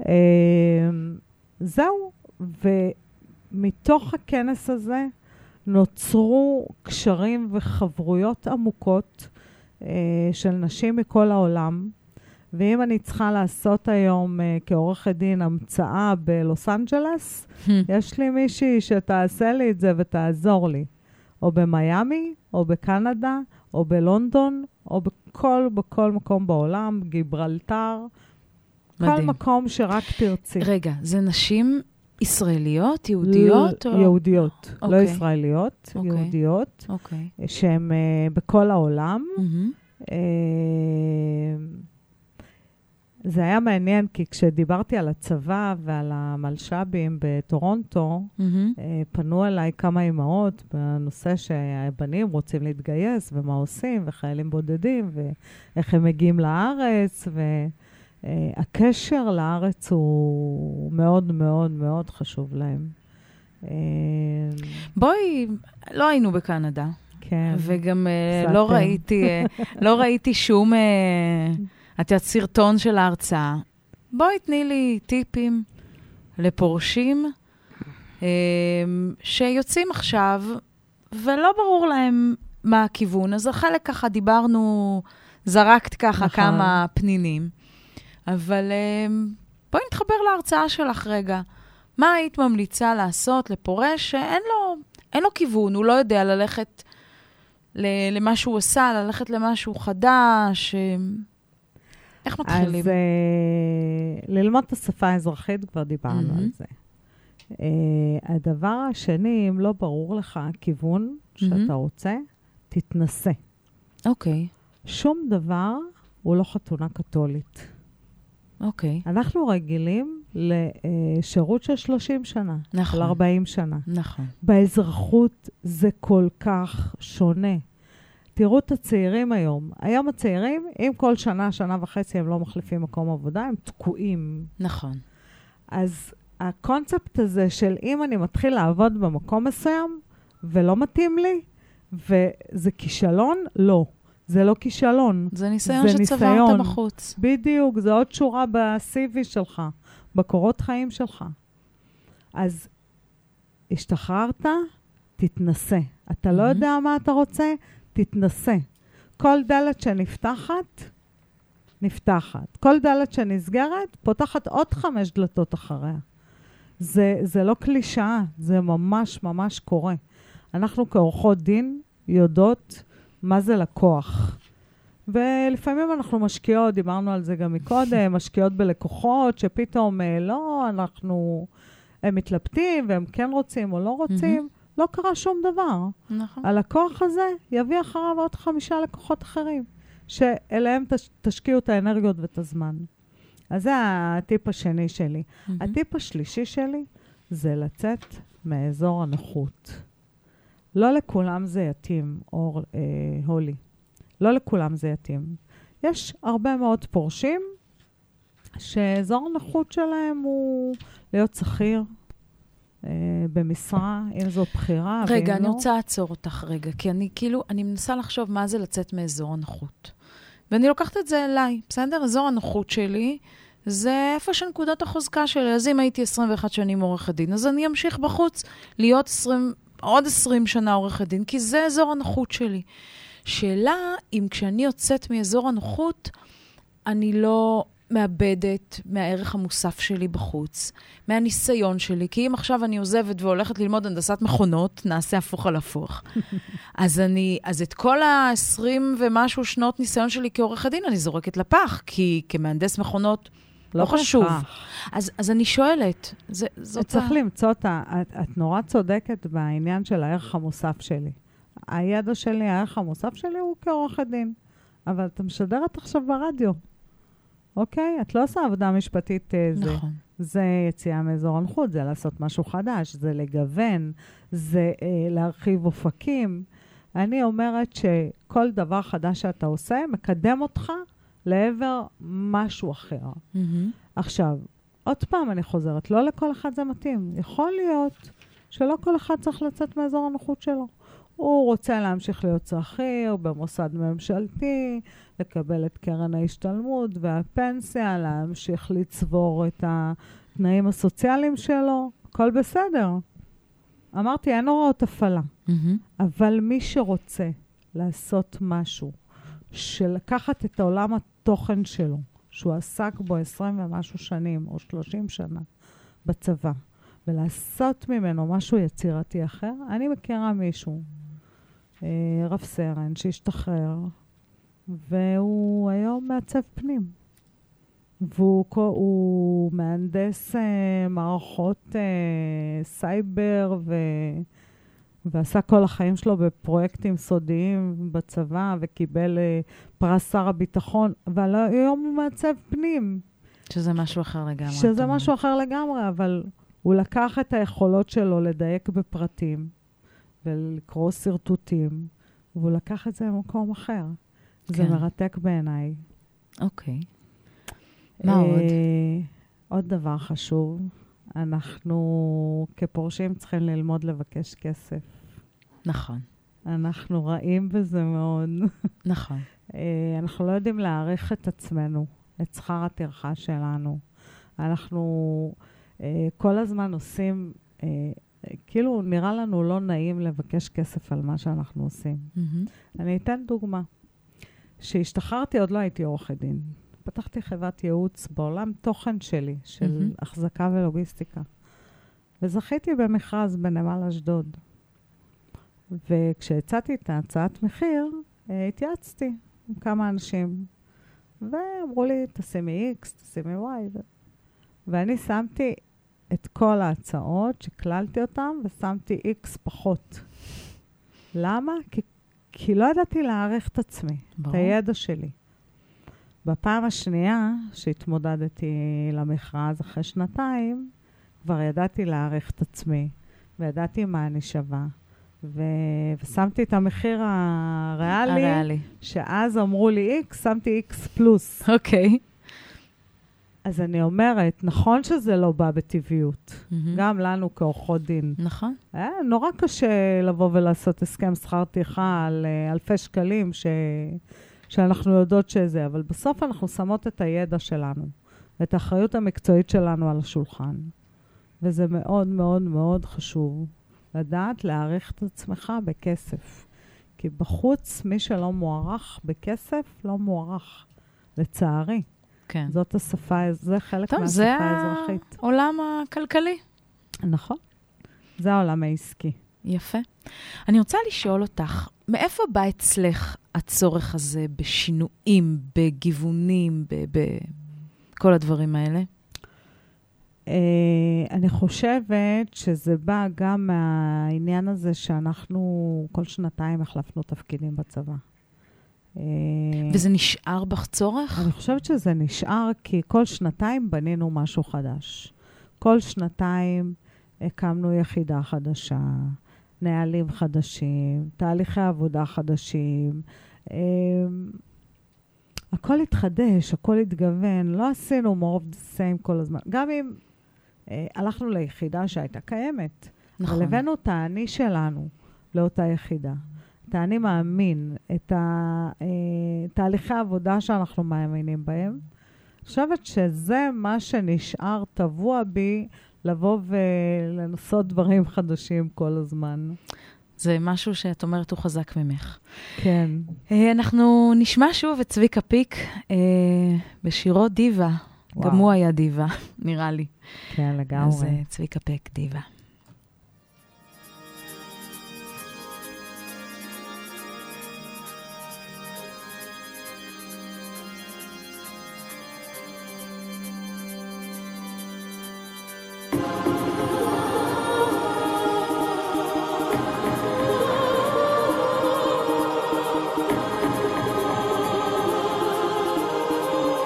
זהו, ומתוך הכנס הזה נוצרו קשרים וחברויות עמוקות uh, של נשים מכל העולם, ואם אני צריכה לעשות היום uh, כעורכת דין המצאה בלוס אנג'לס, יש לי מישהי שתעשה לי את זה ותעזור לי. או במיימי, או בקנדה, או בלונדון, או בכל, בכל מקום בעולם, גיברלטר, מדהים. כל מקום שרק תרצי. רגע, זה נשים ישראליות, יהודיות? ל- או... יהודיות, אוקיי. לא ישראליות, אוקיי. יהודיות, אוקיי. שהן uh, בכל העולם. Mm-hmm. Uh, זה היה מעניין, כי כשדיברתי על הצבא ועל המלש"בים בטורונטו, Mm-hmm. פנו אליי כמה אימהות בנושא שהבנים רוצים להתגייס, ומה עושים, וחיילים בודדים, ואיך הם מגיעים לארץ, והקשר לארץ הוא מאוד מאוד מאוד חשוב להם. בואי, לא היינו בקנדה. כן. וגם uh, לא ראיתי, uh, לא ראיתי שום... Uh, את יודעת, סרטון של ההרצאה. בואי תני לי טיפים לפורשים שיוצאים עכשיו, ולא ברור להם מה הכיוון. אז החלק ככה דיברנו, זרקת ככה נכון. כמה פנינים. אבל בואי נתחבר להרצאה שלך רגע. מה היית ממליצה לעשות לפורש שאין לו, אין לו כיוון, הוא לא יודע ללכת למה שהוא עושה, ללכת למשהו חדש... איך מתחילים? אז uh, ללמוד את השפה האזרחית, כבר דיברנו mm-hmm. על זה. Uh, הדבר השני, אם לא ברור לך הכיוון mm-hmm. שאתה רוצה, תתנסה. אוקיי. שום דבר הוא לא חתונה קתולית. אוקיי. אנחנו רגילים לשירות של שלושים שנה, נכון. של ארבעים שנה. נכון. באזרחות זה כל כך שונה. תראו את הצעירים היום. היום הצעירים, אם כל שנה, שנה וחצי הם לא מחליפים מקום עבודה, הם תקועים. נכון. אז הקונספט הזה של אם אני מתחיל לעבוד במקום מסוים, ולא מתאים לי, וזה כישלון, לא. זה לא כישלון. זה ניסיון זה שצברת ניסיון. בחוץ. בדיוק, זה עוד שורה ב-סי וי שלך, בקורות חיים שלך. אז השתחררת, תתנסה. אתה לא יודע מה אתה רוצה, תתנסה. כל דלת שנפתחת, נפתחת. כל דלת שנסגרת, פותחת עוד חמש דלתות אחריה. זה, זה לא קלישאה, זה ממש ממש קורה. אנחנו כעורכות דין יודעות מה זה לקוח. ולפעמים אנחנו משקיעות, דיברנו על זה גם מקודם, משקיעות בלקוחות שפתאום לא, אנחנו, הם מתלבטים והם כן רוצים או לא רוצים. לא קרה שום דבר. נכון. הלקוח הזה יביא אחריו עוד חמישה לקוחות אחרים, שאליהם תש, תשקיעו את האנרגיות ואת הזמן. אז זה הטיפ השני שלי. Mm-hmm. הטיפ השלישי שלי זה לצאת מאזור הנוחות. לא לכולם זה יתאים, אור, אה, הולי. לא לכולם זה יתאים. יש הרבה מאוד פורשים שאזור הנוחות שלהם הוא להיות שכיר, אה, במשרה, אם זו בחירה. רגע, אני לא. רוצה לעצור אותך רגע, כי אני כאילו, אני מנסה לחשוב מה זה לצאת מאזור הנוחות. ואני לוקחת את זה אליי, בסדר? אזור הנוחות שלי, זה איפה שנקודת החוזקה שלי. אז אם הייתי עשרים ואחת שנים עורך הדין, אז אני אמשיך בחוץ להיות עשרים, עוד עשרים שנה עורך הדין, כי זה אזור הנוחות שלי. שאלה, אם כשאני יוצאת מאזור הנוחות, אני לא מאבדת מהערך המוסף שלי בחוץ, מהניסיון שלי, כי אם עכשיו אני עוזבת והולכת ללמוד הנדסת מכונות, נעשה הפוך על הפוך. אז אני, אז את כל ה-עשרים ומשהו שנות ניסיון שלי כעורך הדין, אני זורקת לפח, כי כמהנדס מכונות לא, לא חשוב. אז, אז אני שואלת, זה, זאת צריך ה... למצוא את ה... את, את נורא צודקת בעניין של הערך המוסף שלי. הידע שלי, הערך המוסף שלי הוא כעורך הדין. אבל אתה משדרת עכשיו ברדיו. אוקיי? את לא עושה עבודה משפטית זה. נכון. זה יציאה מאזור הנוחות, זה לעשות משהו חדש, זה לגוון, זה אה, להרחיב אופקים. אני אומרת שכל דבר חדש שאתה עושה, מקדם אותך לעבר משהו אחר. Mm-hmm. עכשיו, עוד פעם אני חוזרת, לא לכל אחד זה מתאים. יכול להיות שלא כל אחד צריך לצאת מאזור הנוחות שלו. הוא רוצה להמשיך להיות שכיר במוסד ממשלתי, לקבל את קרן ההשתלמות והפנסיה, להמשיך לצבור את התנאים הסוציאליים שלו, הכל בסדר. אמרתי, אין הוראות הפעלה. Mm-hmm. אבל מי שרוצה לעשות משהו, שלקחת את העולם התוכן שלו, שהוא עסק בו עשרים ומשהו שנים או שלושים שנה בצבא, ולעשות ממנו משהו יצירתי אחר, אני מכירה מישהו, אה, רב סרן, שהשתחרר, והוא היום מעצב פנים. והוא הוא מהנדס אה, מערכות אה, סייבר, ו, ועשה כל החיים שלו בפרויקטים סודיים בצבא, וקיבל אה, פרס שר הביטחון, אבל היום הוא מעצב פנים. שזה משהו אחר לגמרי. שזה משהו אחר לגמרי, אבל הוא לקח את היכולות שלו לדייק בפרטים, ולקרוא סרטוטים, והוא לקח את זה למקום אחר. כן. זה מרתק בעיניי. אוקיי. מה עוד? עוד דבר חשוב, אנחנו כפורשים צריכים ללמוד לבקש כסף. נכון. אנחנו רעים בזה מאוד. נכון. אנחנו לא יודעים להעריך את עצמנו, את שכר הטרחה שלנו. אנחנו כל הזמן עושים, כאילו נראה לנו לא נעים לבקש כסף על מה שאנחנו עושים. Mm-hmm. אני אתן דוגמה. כשהשתחררתי עוד לא הייתי עורכת דין. פתחתי חברת ייעוץ בעולם תוכן שלי, של mm-hmm. החזקה ולוגיסטיקה. וזכיתי במכרז בנמל אשדוד. וכשהצעתי את ההצעת מחיר, התייעצתי עם כמה אנשים. ואמרו לי, תשימי X, תשימי Y. ו... ואני שמתי את כל ההצעות, שכללתי אותן, ושמתי X פחות. למה? כי, כי לא ידעתי להעריך את עצמי, ברור. את הידע שלי. בפעם השנייה שהתמודדתי למכרז אחרי שנתיים, כבר ידעתי להעריך את עצמי, וידעתי מה אני שווה. ו... ושמתי את המחיר הריאלי, הריאלי. שאז אמרו לי X, שמתי X פלוס. אוקיי. אז אני אומרת, נכון שזה לא בא בטבעיות, גם לנו כעורכות דין. נכון. היה נורא קשה לבוא ולעשות הסכם שכר טרחה על uh, אלפי שקלים ש... שאנחנו יודעות שזה, אבל בסוף אנחנו שמות את הידע שלנו, את האחריות המקצועית שלנו על השולחן. וזה מאוד מאוד מאוד חשוב לדעת להעריך את עצמך בכסף. כי בחוץ מי שלא מוערך בכסף לא מוערך, לצערי. כן. זאת השפה, זה חלק טוב, מהשפה זה האזרחית. העולם הכלכלי. נכון. זה העולם העסקי. יפה. אני רוצה לשאול אותך, מאיפה בא אצלך הצורך הזה בשינויים, בגיוונים, בכל הדברים האלה? Uh, אני חושבת שזה בא גם מהעניין הזה שאנחנו כל שנתיים החלפנו תפקידים בצבא. Uh, וזה נשאר בך צורך? אני חושבת שזה נשאר כי כל שנתיים בנינו משהו חדש. כל שנתיים הקמנו יחידה חדשה, נהלים חדשים, תהליכי עבודה חדשים. Uh, הכל התחדש, הכל התגוון, לא עשינו more of the same כל הזמן. גם אם אה, הלכנו ליחידה שהייתה קיימת, נכון. אבל הבאנו את האני שלנו לאותה יחידה. את האני מאמין, את ה, אה, תהליכי העבודה שאנחנו מאמינים בהם. אני חושבת שזה מה שנשאר טבוע בי, לבוא ולנסות דברים חדשים כל הזמן. זה משהו שאת אומרת הוא חזק ממך. כן. אה, אנחנו נשמע שוב את צביקה פיק אה, בשירו דיבה. וואו. גם הוא היה דיבה, נראה לי. כן, לגמרי. אז אה, צביקה פיק דיבה.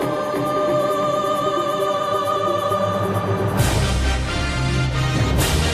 Thank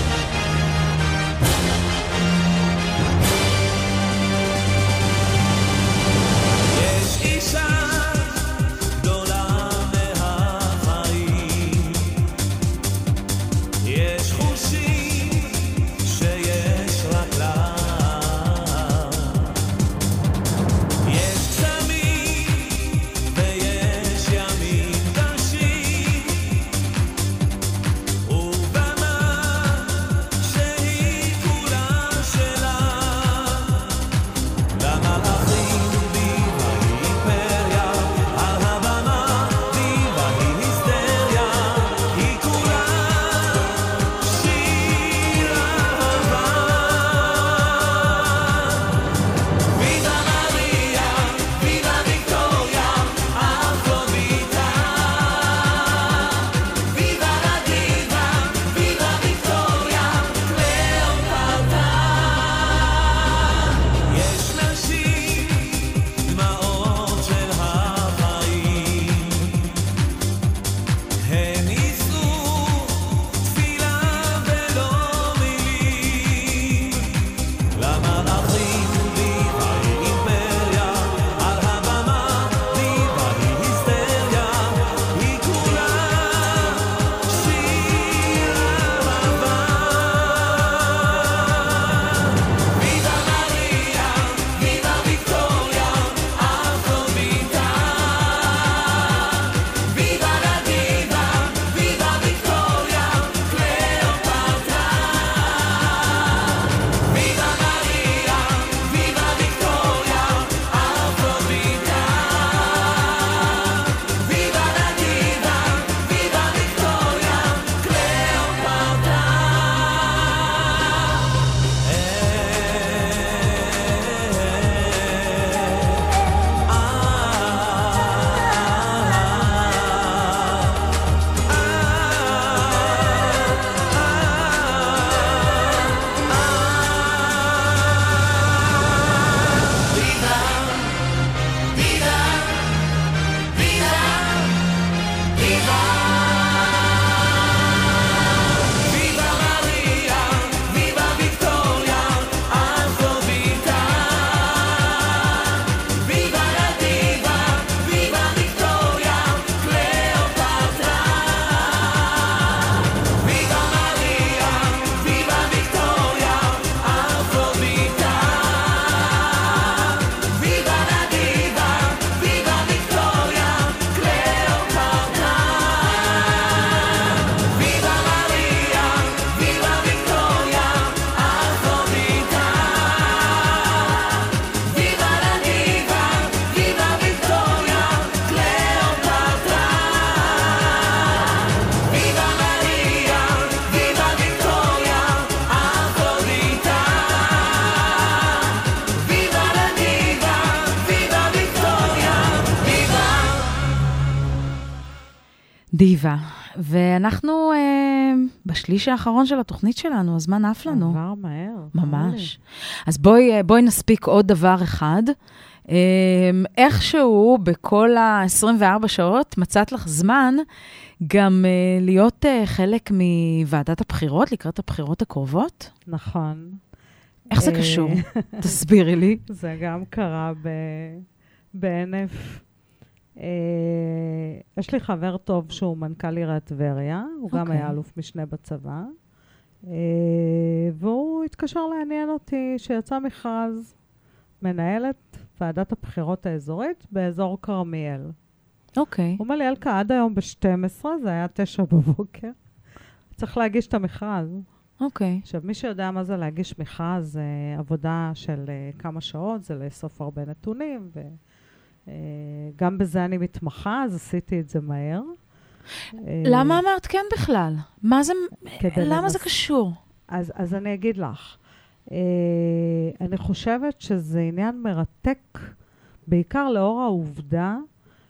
דיבה. ואנחנו אה, בשליש האחרון של התוכנית שלנו, הזמן עף לנו. עבר מהר. ממש. אז בואי, אה, בואי נספיק עוד דבר אחד. אה, איכשהו בכל ה-עשרים וארבע שעות מצאת לך זמן גם אה, להיות אה, חלק מוועדת הבחירות, לקראת הבחירות הקרובות? נכון. איך זה אה, קשור? תסבירי לי. זה גם קרה ב... בענף. אה, יש לי חבר טוב שהוא מנכ"ל עיריית טבריה, הוא גם אוקיי. היה אלוף משנה בצבא, אה, והוא התקשר לעניין אותי שיצא מכרז מנהלת ועדת הבחירות האזורית באזור כרמיאל. אוקיי. הוא אומר לי, אלכה, עד היום ב-שתים עשרה, זה היה תשע בבוקר, צריך להגיש את המכרז. אוקיי. עכשיו, מי שיודע מה זה להגיש מכרז, זה עבודה של uh, כמה שעות, זה לאסוף הרבה נתונים, וגם uh, בזה אני מתמחה, אז עשיתי את זה מהר. למה אמרת כן בכלל? מה זה, כדי למה לנס- זה קשור? אז, אז אני אגיד לך, uh, אני חושבת שזה עניין מרתק, בעיקר לאור העובדה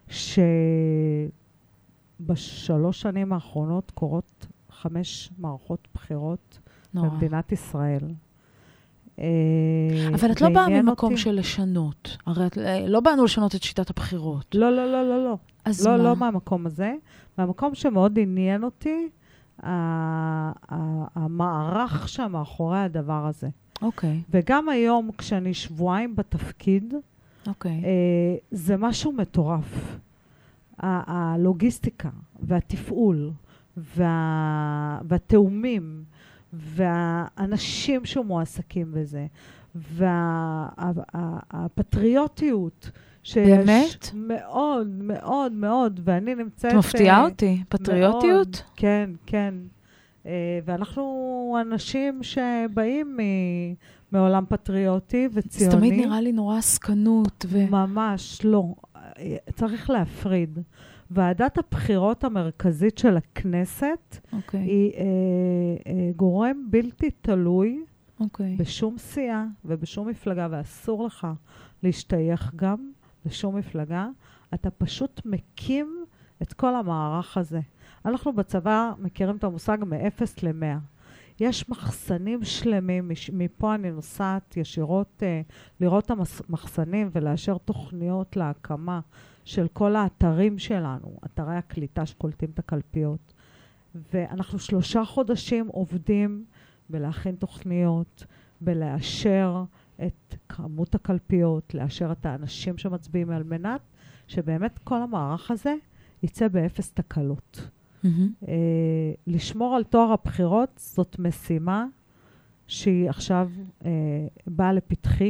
שבשלוש שנים האחרונות קורות חמש מערכות בחירות נורא. במדינת ישראל. אה, אבל את לא באה ועניין ממקום אותי- של לשנות. הרי את, לא באנו לשנות את שיטת הבחירות. לא, לא, לא, לא, לא. אז לא, מה? לא מהמקום הזה. מהמקום שמאוד עניין אותי, ה- ה- המערך שמאחורי הדבר הזה. אוקיי, וגם היום, כשאני שבועיים בתפקיד, אוקיי. אה, זה משהו מטורף. ה- הלוגיסטיקה והתפעול וה- והתאומים והאנשים שמועסקים בזה והפטריוטיות שיש באמת? מאוד מאוד מאוד, ואני נמצאת... את מפתיעה אה, אותי. פטריוטיות? מאוד, כן, כן. אה, ואנחנו אנשים שבאים מ- מעולם פטריוטי זה וציוני. תמיד נראה לי נורא עסקנות. ו... ממש לא. צריך להפריד. ועדת הבחירות המרכזית של הכנסת אוקיי, היא אה, אה, גורם בלתי תלוי אוקיי. בשום סיעה ובשום מפלגה, ואסור לך להשתייך גם לשום מפלגה. אתה פשוט מקים את כל המערך הזה. אנחנו בצבא מכירים את המושג מ-אפס ל-מאה. יש מחסנים שלמים, מש- מפה אני נוסעת ישירות אה, לראות את המחסנים ולאשר תוכניות להקמה של כל האתרים שלנו, אתרי הקליטה שקולטים את הקלפיות. ואנחנו שלושה חודשים עובדים בלהכין תוכניות, בלאשר את כמות הקלפיות, לאשר את האנשים שמצביעים על מנת, שבאמת כל המערך הזה יצא באפס תקלות. מהמם. אה, לשמור על תואר הבחירות זאת משימה שהיא עכשיו אה, באה לפתחי,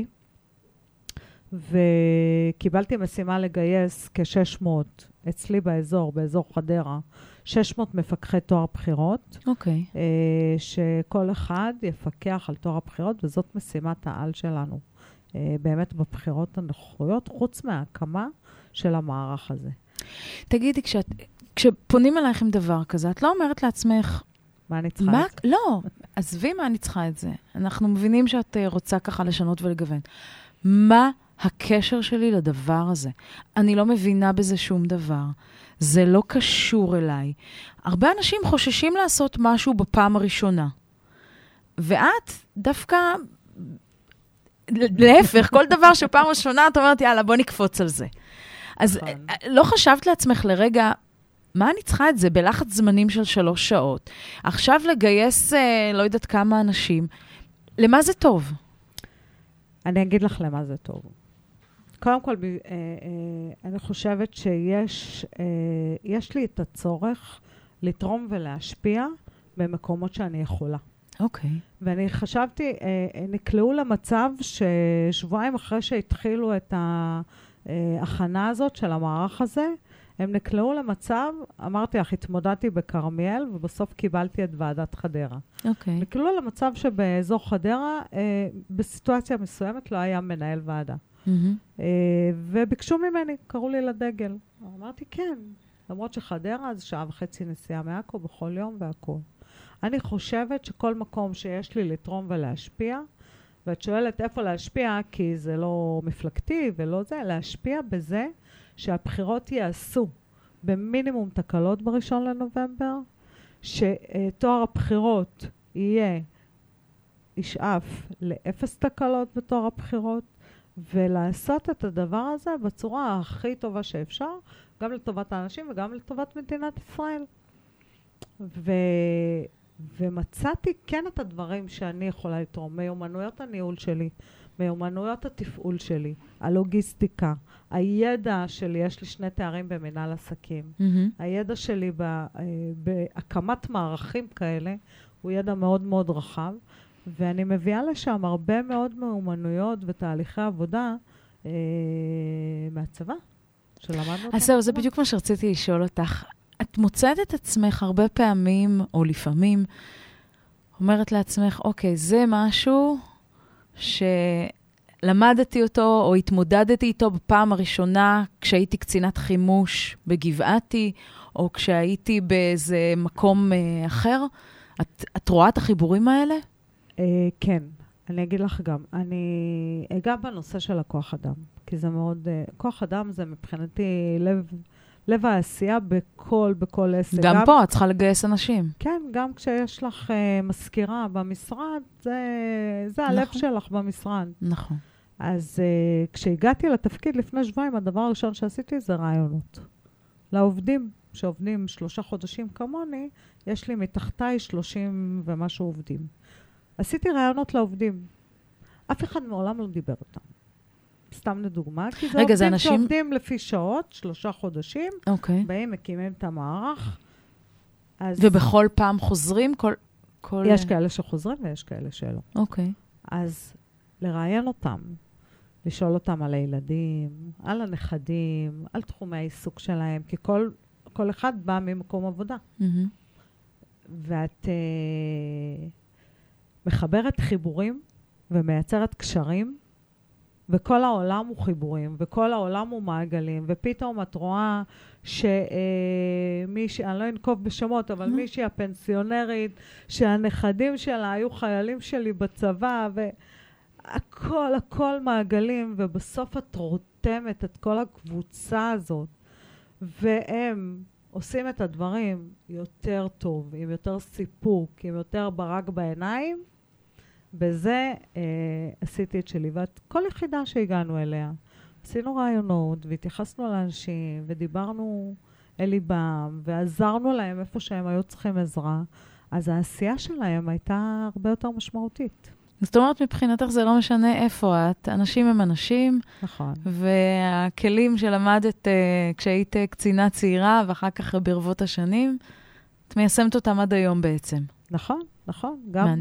וקיבלתי משימה לגייס כ-שש מאות אצלי באזור, באזור חדרה, שש מאות מפקחי תואר בחירות, אוקיי. אה, שכל אחד יפקח על תואר הבחירות, וזאת משימת העל שלנו, אה, באמת בבחירות הנוכחיות, חוץ מההקמה של המערך הזה. תגידי, כשאת, כשפונים אלייך עם דבר כזה, את לא אומרת לעצמך, מה אני צריכה מה? את זה? לא, עזבי מה אני צריכה את זה. אנחנו מבינים שאת אה, רוצה ככה לשנות ולגוון. מה הקשר שלי לדבר הזה? אני לא מבינה בזה שום דבר. זה לא קשור אליי. הרבה אנשים חוששים לעשות משהו בפעם הראשונה. ואת דווקא, להפך, כל דבר שפעם ראשונה את אומרת, יאללה, בוא נקפוץ על זה. אז נכון. אה, לא חשבת לעצמך לרגע, מה אני צריכה את זה בלחץ זמנים של שלוש שעות? עכשיו לגייס אה, לא יודעת כמה אנשים. למה זה טוב? אני אגיד לך למה זה טוב. קודם כל, ב- אה, אה, אני חושבת שיש אה, יש לי את הצורך לתרום ולהשפיע במקומות שאני יכולה. אוקיי. ואני חשבתי, אה, אה, נקלעו למצב ששבועיים אחרי שהתחילו את ההכנה הזאת של המערך הזה, הם נקלעו למצב, אמרתי לך, התמודדתי בכרמיאל, ובסוף קיבלתי את ועדת חדרה. אוקיי. נקלעו למצב שבאזור חדרה, אה, בסיטואציה מסוימת לא היה מנהל ועדה. מהמם. אה, וביקשו ממני, קראו לי לדגל. אמרתי, כן, למרות שחדרה זה שעה וחצי נסיעה מעכו בכל יום והכל. אני חושבת שכל מקום שיש לי לתרום ולהשפיע, ואת שואלת איפה להשפיע, כי זה לא מפלגתי ולא זה, להשפיע בזה שהבחירות יעשו במינימום תקלות בראשון לנובמבר, שתואר הבחירות יהיה, ישאף לאפס תקלות בתואר הבחירות, ולעשות את הדבר הזה בצורה הכי טובה שאפשר, גם לטובת האנשים וגם לטובת מדינת ישראל. ו... ומצאתי כן את הדברים שאני יכולה לתרום, מיומנויות הניהול שלי, מיומנויות התפעול שלי, הלוגיסטיקה, הידע שלי, יש לי שני תארים במנהל עסקים. Mm-hmm. הידע שלי ב, אה, בהקמת מערכים כאלה הוא ידע מאוד מאוד רחב, ואני מביאה לשם הרבה מאוד מיומנויות ותהליכי עבודה אה, מהצבא, שלמדנו. אז זהו, זה בדיוק מה שרציתי לשאול אותך. את מוצאת את עצמך הרבה פעמים, או לפעמים, אומרת לעצמך, אוקיי, זה משהו שלמדתי אותו, או התמודדתי איתו בפעם הראשונה, כשהייתי קצינת חימוש בגבעתי, או כשהייתי באיזה מקום אה, אחר. את, את רואה את החיבורים האלה? אה, כן, אני אגיד לך גם. אני אגע בנושא של הכוח אדם, כי זה מאוד, אה, כוח אדם זה מבחינתי לב... לב העשייה בכל, בכל עסק. גם, גם פה, את צריכה לגייס אנשים. כן, גם כשיש לך uh, מזכירה במשרד, זה, זה נכון. הלב שלך במשרד. נכון. אז uh, כשהגעתי לתפקיד לפני שבועיים, הדבר הראשון שעשיתי זה רעיונות. לעובדים שעובדים שלושה חודשים כמוני, יש לי מתחתיי שלושים ומשהו עובדים. עשיתי רעיונות לעובדים. אף אחד מעולם לא דיבר אותם. סתם לדוגמה, כי זה רגע, עובדים זה אנשים... שעובדים לפי שעות, שלושה חודשים, okay. באים, מקימים את המערך. אז... ובכל פעם חוזרים? כל, כל... יש כאלה שחוזרים ויש כאלה שלא. אוקיי. Okay. אז לראיין אותם, לשאול אותם על הילדים, על הנכדים, על תחומי העיסוק שלהם, כי כל, כל אחד בא ממקום עבודה. Mm-hmm. ואת uh, מחברת חיבורים ומייצרת קשרים, וכל העולם הוא חיבורים, וכל העולם הוא מעגלים, ופתאום את רואה שמישהי, אני לא אנקוב בשמות, אבל מישהי הפנסיונרית, שהנכדים שלה היו חיילים שלי בצבא, והכל, הכל מעגלים, ובסוף את רותמת את כל הקבוצה הזאת, והם עושים את הדברים יותר טוב, עם יותר סיפוק, עם יותר ברק בעיניים, בזה אה, עשיתי את שלי, ואת כל יחידה שהגענו אליה, עשינו רעיונות, והתייחסנו לאנשים, ודיברנו אל ליבם, ועזרנו להם איפה שהם היו צריכים עזרה, אז העשייה שלהם הייתה הרבה יותר משמעותית. זאת אומרת, מבחינתך זה לא משנה איפה את, אנשים הם אנשים, נכון. והכלים שלמדת אה, כשהיית קצינה צעירה, ואחר כך ברבות השנים, את מיישמת אותם עד היום בעצם. נכון, נכון. גם ב...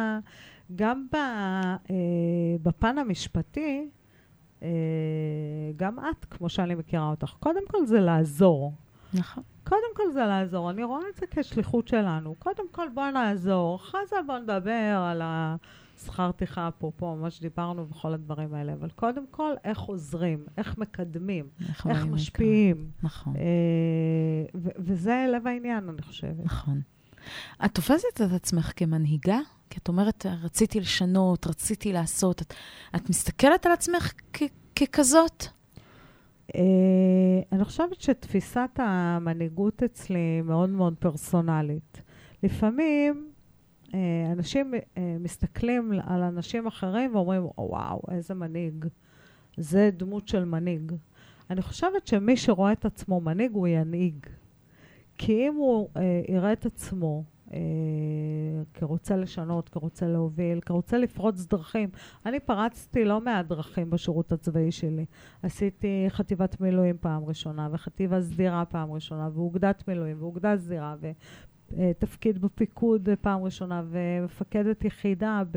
גם ב, אה, בפן המשפטי, אה, גם את, כמו שאני מכירה אותך, קודם כל זה לעזור. נכון. קודם כל זה לעזור. אני רואה את זה כשליחות שלנו. קודם כל בוא נעזור, אחרי זה בוא נדבר על השכר טרחה, אפרופו, מה שדיברנו וכל הדברים האלה. אבל קודם כל, איך עוזרים, איך מקדמים, איך, איך משפיעים. נכון. אה, ו- וזה לב העניין, אני חושבת. נכון. את תופסת את עצמך כמנהיגה? כי את אומרת, רציתי לשנות, רציתי לעשות. את, את מסתכלת על עצמך כ- ככזאת? Uh, אני חושבת שתפיסת המנהיגות אצלי מאוד מאוד פרסונלית. לפעמים uh, אנשים uh, מסתכלים על אנשים אחרים ואומרים, וואו, איזה מנהיג. זה דמות של מנהיג. אני חושבת שמי שרואה את עצמו מנהיג, הוא ינהיג. כי אם הוא uh, יראה את עצמו, Uh, כרוצה לשנות, כרוצה להוביל, כרוצה לפרוץ דרכים. אני פרצתי לא מעט דרכים בשירות הצבאי שלי. עשיתי חטיבת מילואים פעם ראשונה, וחטיבה סדירה פעם ראשונה, ואוגדת מילואים, ואוגדה סדירה, ותפקיד בפיקוד פעם ראשונה, ומפקדת יחידה. ב...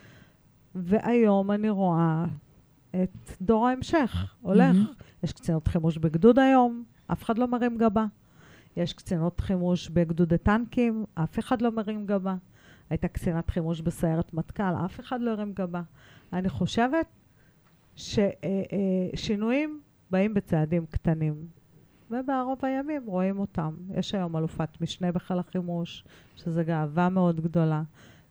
והיום אני רואה את דור ההמשך, הולך. Mm-hmm. יש קצינות חימוש בגדוד היום, אף אחד לא מרים גבה. יש קצינות חימוש בגדוד הטנקים, אף אחד לא מרים גבה. הייתה קצינת חימוש בסיירת מטכ"ל, אף אחד לא מרים גבה. אני חושבת ששינויים באים בצעדים קטנים, וברוב הימים רואים אותם. יש היום אלופת משנה בחיל החימוש, שזו גאווה מאוד גדולה.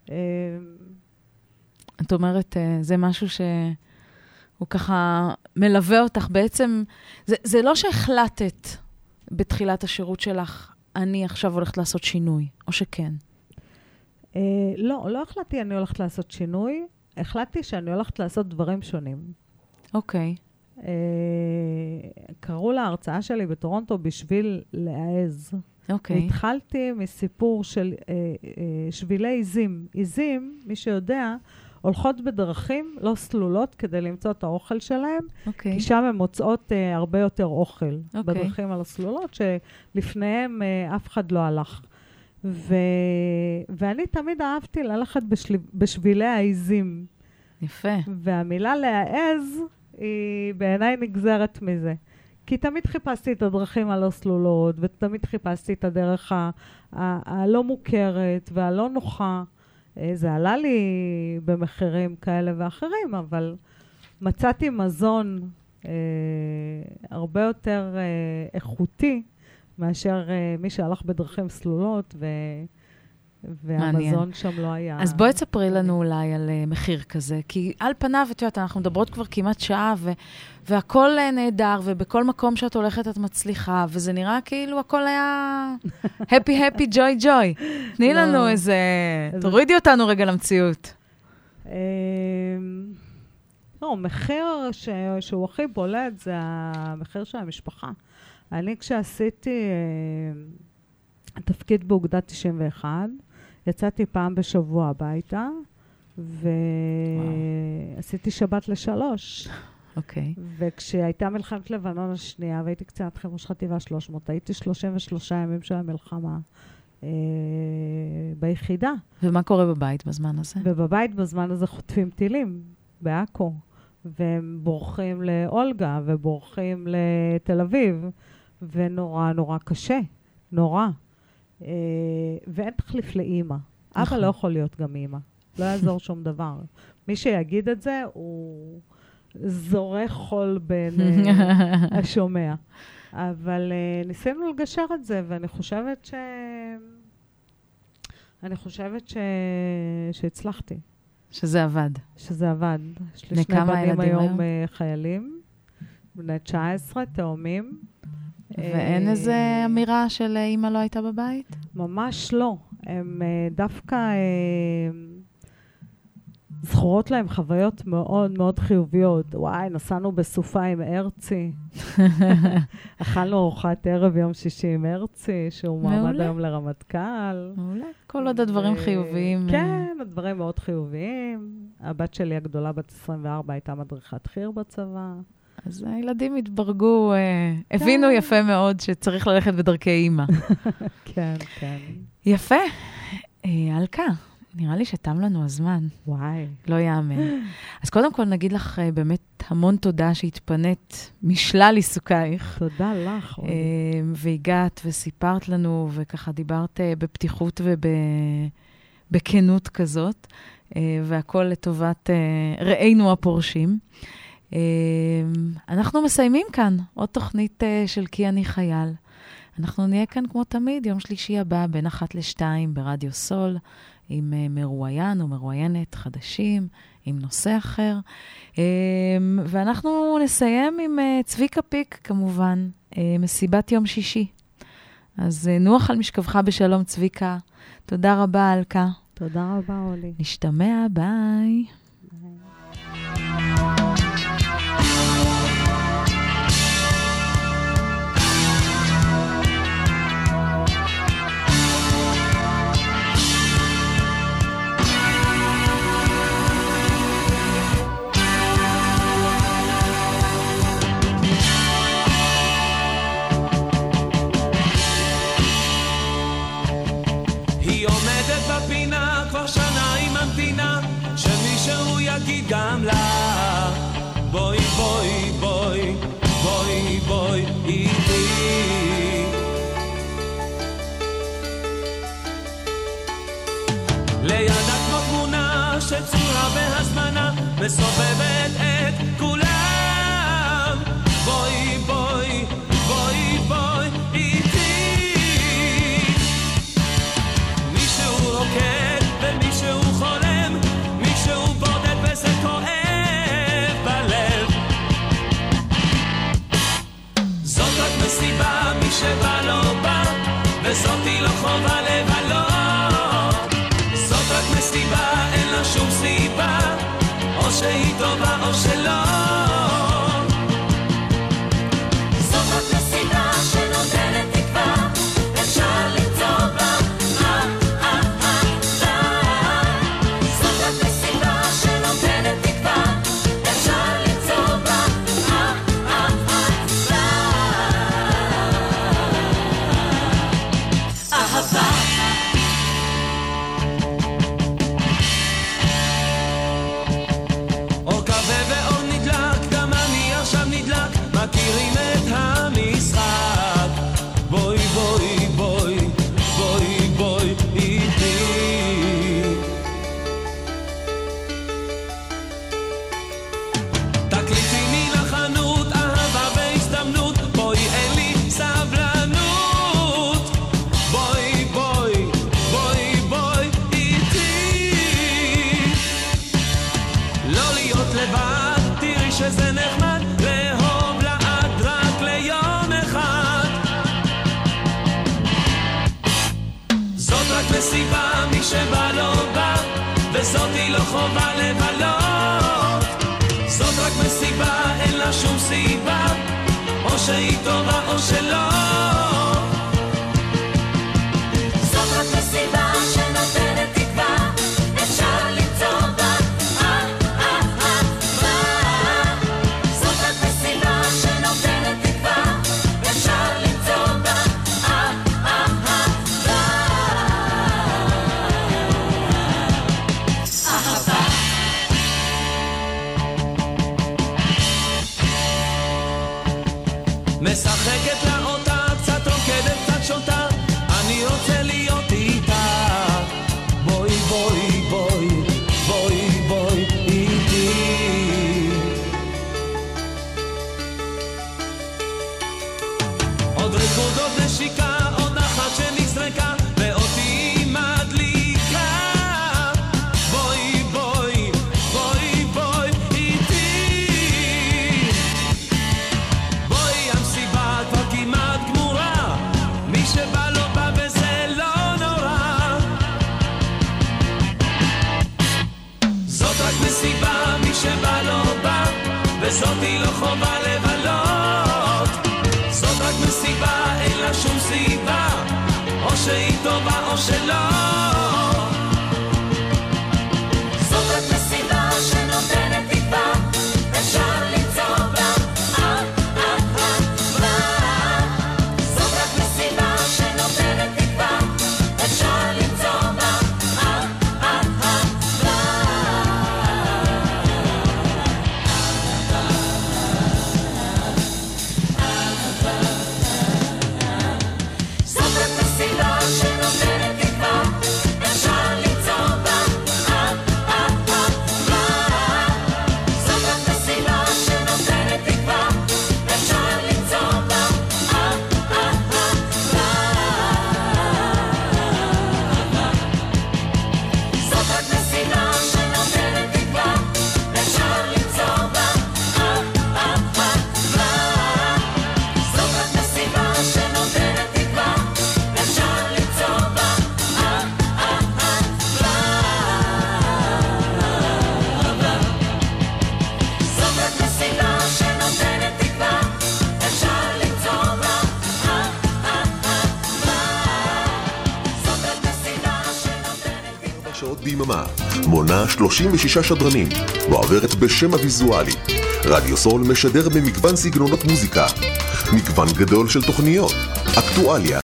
את אומרת, זה משהו שהוא ככה מלווה אותך בעצם, זה, זה לא שהחלטת, בתחילת השירות שלך, אני עכשיו הולכת לעשות שינוי, או שכן? אה, לא, לא החלטתי אני הולכת לעשות שינוי, החלטתי שאני הולכת לעשות דברים שונים. אוקיי. אה, קראו להרצאה שלי בטורונטו בשביל להעז. אוקיי. התחלתי מסיפור של אה, אה, שבילי עיזים. עיזים, מי שיודע, הולכות בדרכים לא סלולות כדי למצוא את האוכל שלהם, אוקיי. כי שם הן מוצאות אה, הרבה יותר אוכל אוקיי. בדרכים הלא סלולות, שלפניהם אה, אף אחד לא הלך. ו... ואני תמיד אהבתי ללכת בשל... בשבילי העיזים. יפה. והמילה להעז היא בעיניי נגזרת מזה. כי תמיד חיפשתי את הדרכים הלא סלולות, ותמיד חיפשתי את הדרך ה- ה- הלא מוכרת והלא נוחה. אה, זה עלה לי במחירים כאלה ואחרים, אבל מצאתי מזון אה, הרבה יותר אה, איכותי, מאשר אה, מי שהלך בדרכים סלולות, ו... מעניין. והמזון שם לא היה... אז בואי תספרי לנו אולי על uh, מחיר כזה, כי על פניו, את יודעת, אנחנו מדברות כבר כמעט שעה, ו- והכל uh, נהדר, ובכל מקום שאת הולכת את מצליחה, וזה נראה כאילו הכל היה happy, happy, joy, joy. תני לא. לנו איזה... איזה- תורידי אותנו רגע למציאות. אמ, לא, מחיר ש... שהוא הכי בולט זה המחיר של המשפחה. אני כשעשיתי אה, תפקיד באוגדה תשעים ואחת, יצאתי פעם בשבוע הביתה, ועשיתי שבת לשלוש. אוקיי. וכשהייתה מלחמת לבנון השנייה, והייתי קצינת חימוש חטיבה שלוש מאות, הייתי שלושים ושלושה ימים של המלחמה אה, ביחידה. ומה קורה בבית בזמן הזה? ובבית בזמן הזה חוטפים טילים, בעכו. והם בורחים לאולגה, ובורחים לתל אביב, ונורא נורא קשה, נורא. אה, ואין תחליף לאימא. אבא נכון. לא יכול להיות גם אימא. לא יעזור שום דבר. מי שיגיד את זה, הוא זורק חול בין אה, השומע. אבל אה, ניסינו לגשר את זה, ואני חושבת ש... אני חושבת ש... שהצלחתי. שזה עבד. שזה עבד. יש לי בני שני כמה בנים ילדים היום? היום אה, חיילים, בני תשע עשרה, תאומים. ואין אה, איזה אמירה של אה, אמא לא הייתה בבית? ממש לא. הם אה, דווקא אה, זכורות להם חוויות מאוד מאוד חיוביות. וואי, נסענו בסופה עם הרצי. אכלנו ארוחת ערב יום שישי עם הרצי, שהוא מועמד מעולה. היום לרמטכ"ל. מעולה. כל עוד הדברים ו- חיוביים. אה, כן, הדברים מאוד חיוביים. הבת שלי הגדולה, בת עשרים וארבע, הייתה מדריכת חי"ר בצבא. אז הילדים התברגו, אה, הבינו יפה מאוד שצריך ללכת בדרכי אימא. כן, כן. יפה. אה, אלכה, נראה לי שתם לנו הזמן. וואי. לא יאמן. אז קודם כל נגיד לך אה, באמת המון תודה שהתפנית משלל עיסוקייך. תודה לך. אורלי. אה, והגעת וסיפרת לנו, וככה דיברת אה, בפתיחות ובכנות כזאת, אה, והכל לטובת אה, רעינו הפורשים. אה, אנחנו מסיימים כאן עוד תוכנית אה, של כי אני חייל. אנחנו נהיה כאן כמו תמיד, יום שלישי הבא, בין אחת לשתיים ברדיו סול, עם uh, מרואיין או מרואיינת חדשים, עם נושא אחר. Um, ואנחנו נסיים עם uh, צביקה פיק, כמובן, uh, מסיבת יום שישי. אז uh, נוח על משכבך בשלום, צביקה. תודה רבה, אלכה. תודה רבה, אולי. נשתמע, ביי. היא עומדת בפינה, כבר שנה היא ממתינה, שמישהו יגיד גם לה, בואי בואי בואי, בואי בואי איתי. לידה כמו תמונה שצורה בהזמנה, מסובבת את כולם, בואי בואי, בואי בואי איתי. מישהו רוקד ומישהו חולם, מישהו בודד וזה כואב בלב. זאת רק מסיבה, מי שבא וזאתי לא חובה לבלות. זאת רק מסיבה, אין לה שום סיבה, או שהיא טובה או שלא. זאת רק מסיבה שנותנת תקווה, אפשר למצוא בה אה אה אה אה. זאת רק מסיבה שנותנת תקווה, אפשר למצוא בה אה אה אה. אהבה אור כבה ואור נדלק, גם אני עכשיו נדלק, מכירים את המשחק. בואי בואי בואי בואי בואי איתי. תקליטי מן החנות, אהבה והזדמנות, בואי אין לי סבלנות. בואי בואי בואי בואי איתי. לא להיות לבד, תראי שזה נחמד, לאהוב לעד רק ליום אחד. זאת רק מסיבה, מי שבא לא בא, וזאת היא לא חובה לבלות. זאת רק מסיבה, אין לה שום סיבה, או שהיא טובה או שלא. זאת רק מסיבה שנותנת תקווה, אפשר למצוא בה אה אה אה אה. זאת רק מסיבה שנותנת תקווה, אפשר למצוא בה אה אה אה אה. אהבה משחקת לה אותה, קצת רוקדת, קצת שותה, אני רוצה להיות איתה. בואי בואי בואי בואי בואי איתי. עוד ריקוד, עוד נשיקה, עוד אחת שנזרקה, ואותי מדליקה. בואי בואי בואי בואי איתי. בואי המסיבה כבר כמעט גמורה, מי שבא לא בא וזה לא נורא. זאת רק מסיבה, מי שבא לא בא, וזאת היא לא חובה לבלות. זאת רק מסיבה, אין לה שום סיבה, או שהיא טובה או שלא. זאת רק מסיבה שנותנת תקווה, אפשר למצוא בה אה אה אה אה. זאת רק מסיבה שנותנת תקווה, אפשר למצוא בה אה אה אה אה. זאת רק מסיבה שנותנת תקווה, אפשר למצוא בה אה אה אה אה. זאת רק מסיבה שנותנת תקווה, אפשר למצוא בה אה אה אה אה. זאת רק מסיבה שנותנת תקווה, אפשר למצוא בה אה אה אה אה. זאת רק מסיבה שנותנת תקווה, אפשר למצוא בה אה אה אה אה. זאת רק מסיבה שנותנת תקווה, אפשר למצוא בה אה אה אה אה. זאת רק מסיבה שנותנת תקווה. שעות ביממה, מונה שלושים ושישה שדרנים, ועוברת בשם הוויזואלי. רדיו סול משדר במגוון סגנונות מוזיקה, מגוון גדול של תוכניות, אקטואליה,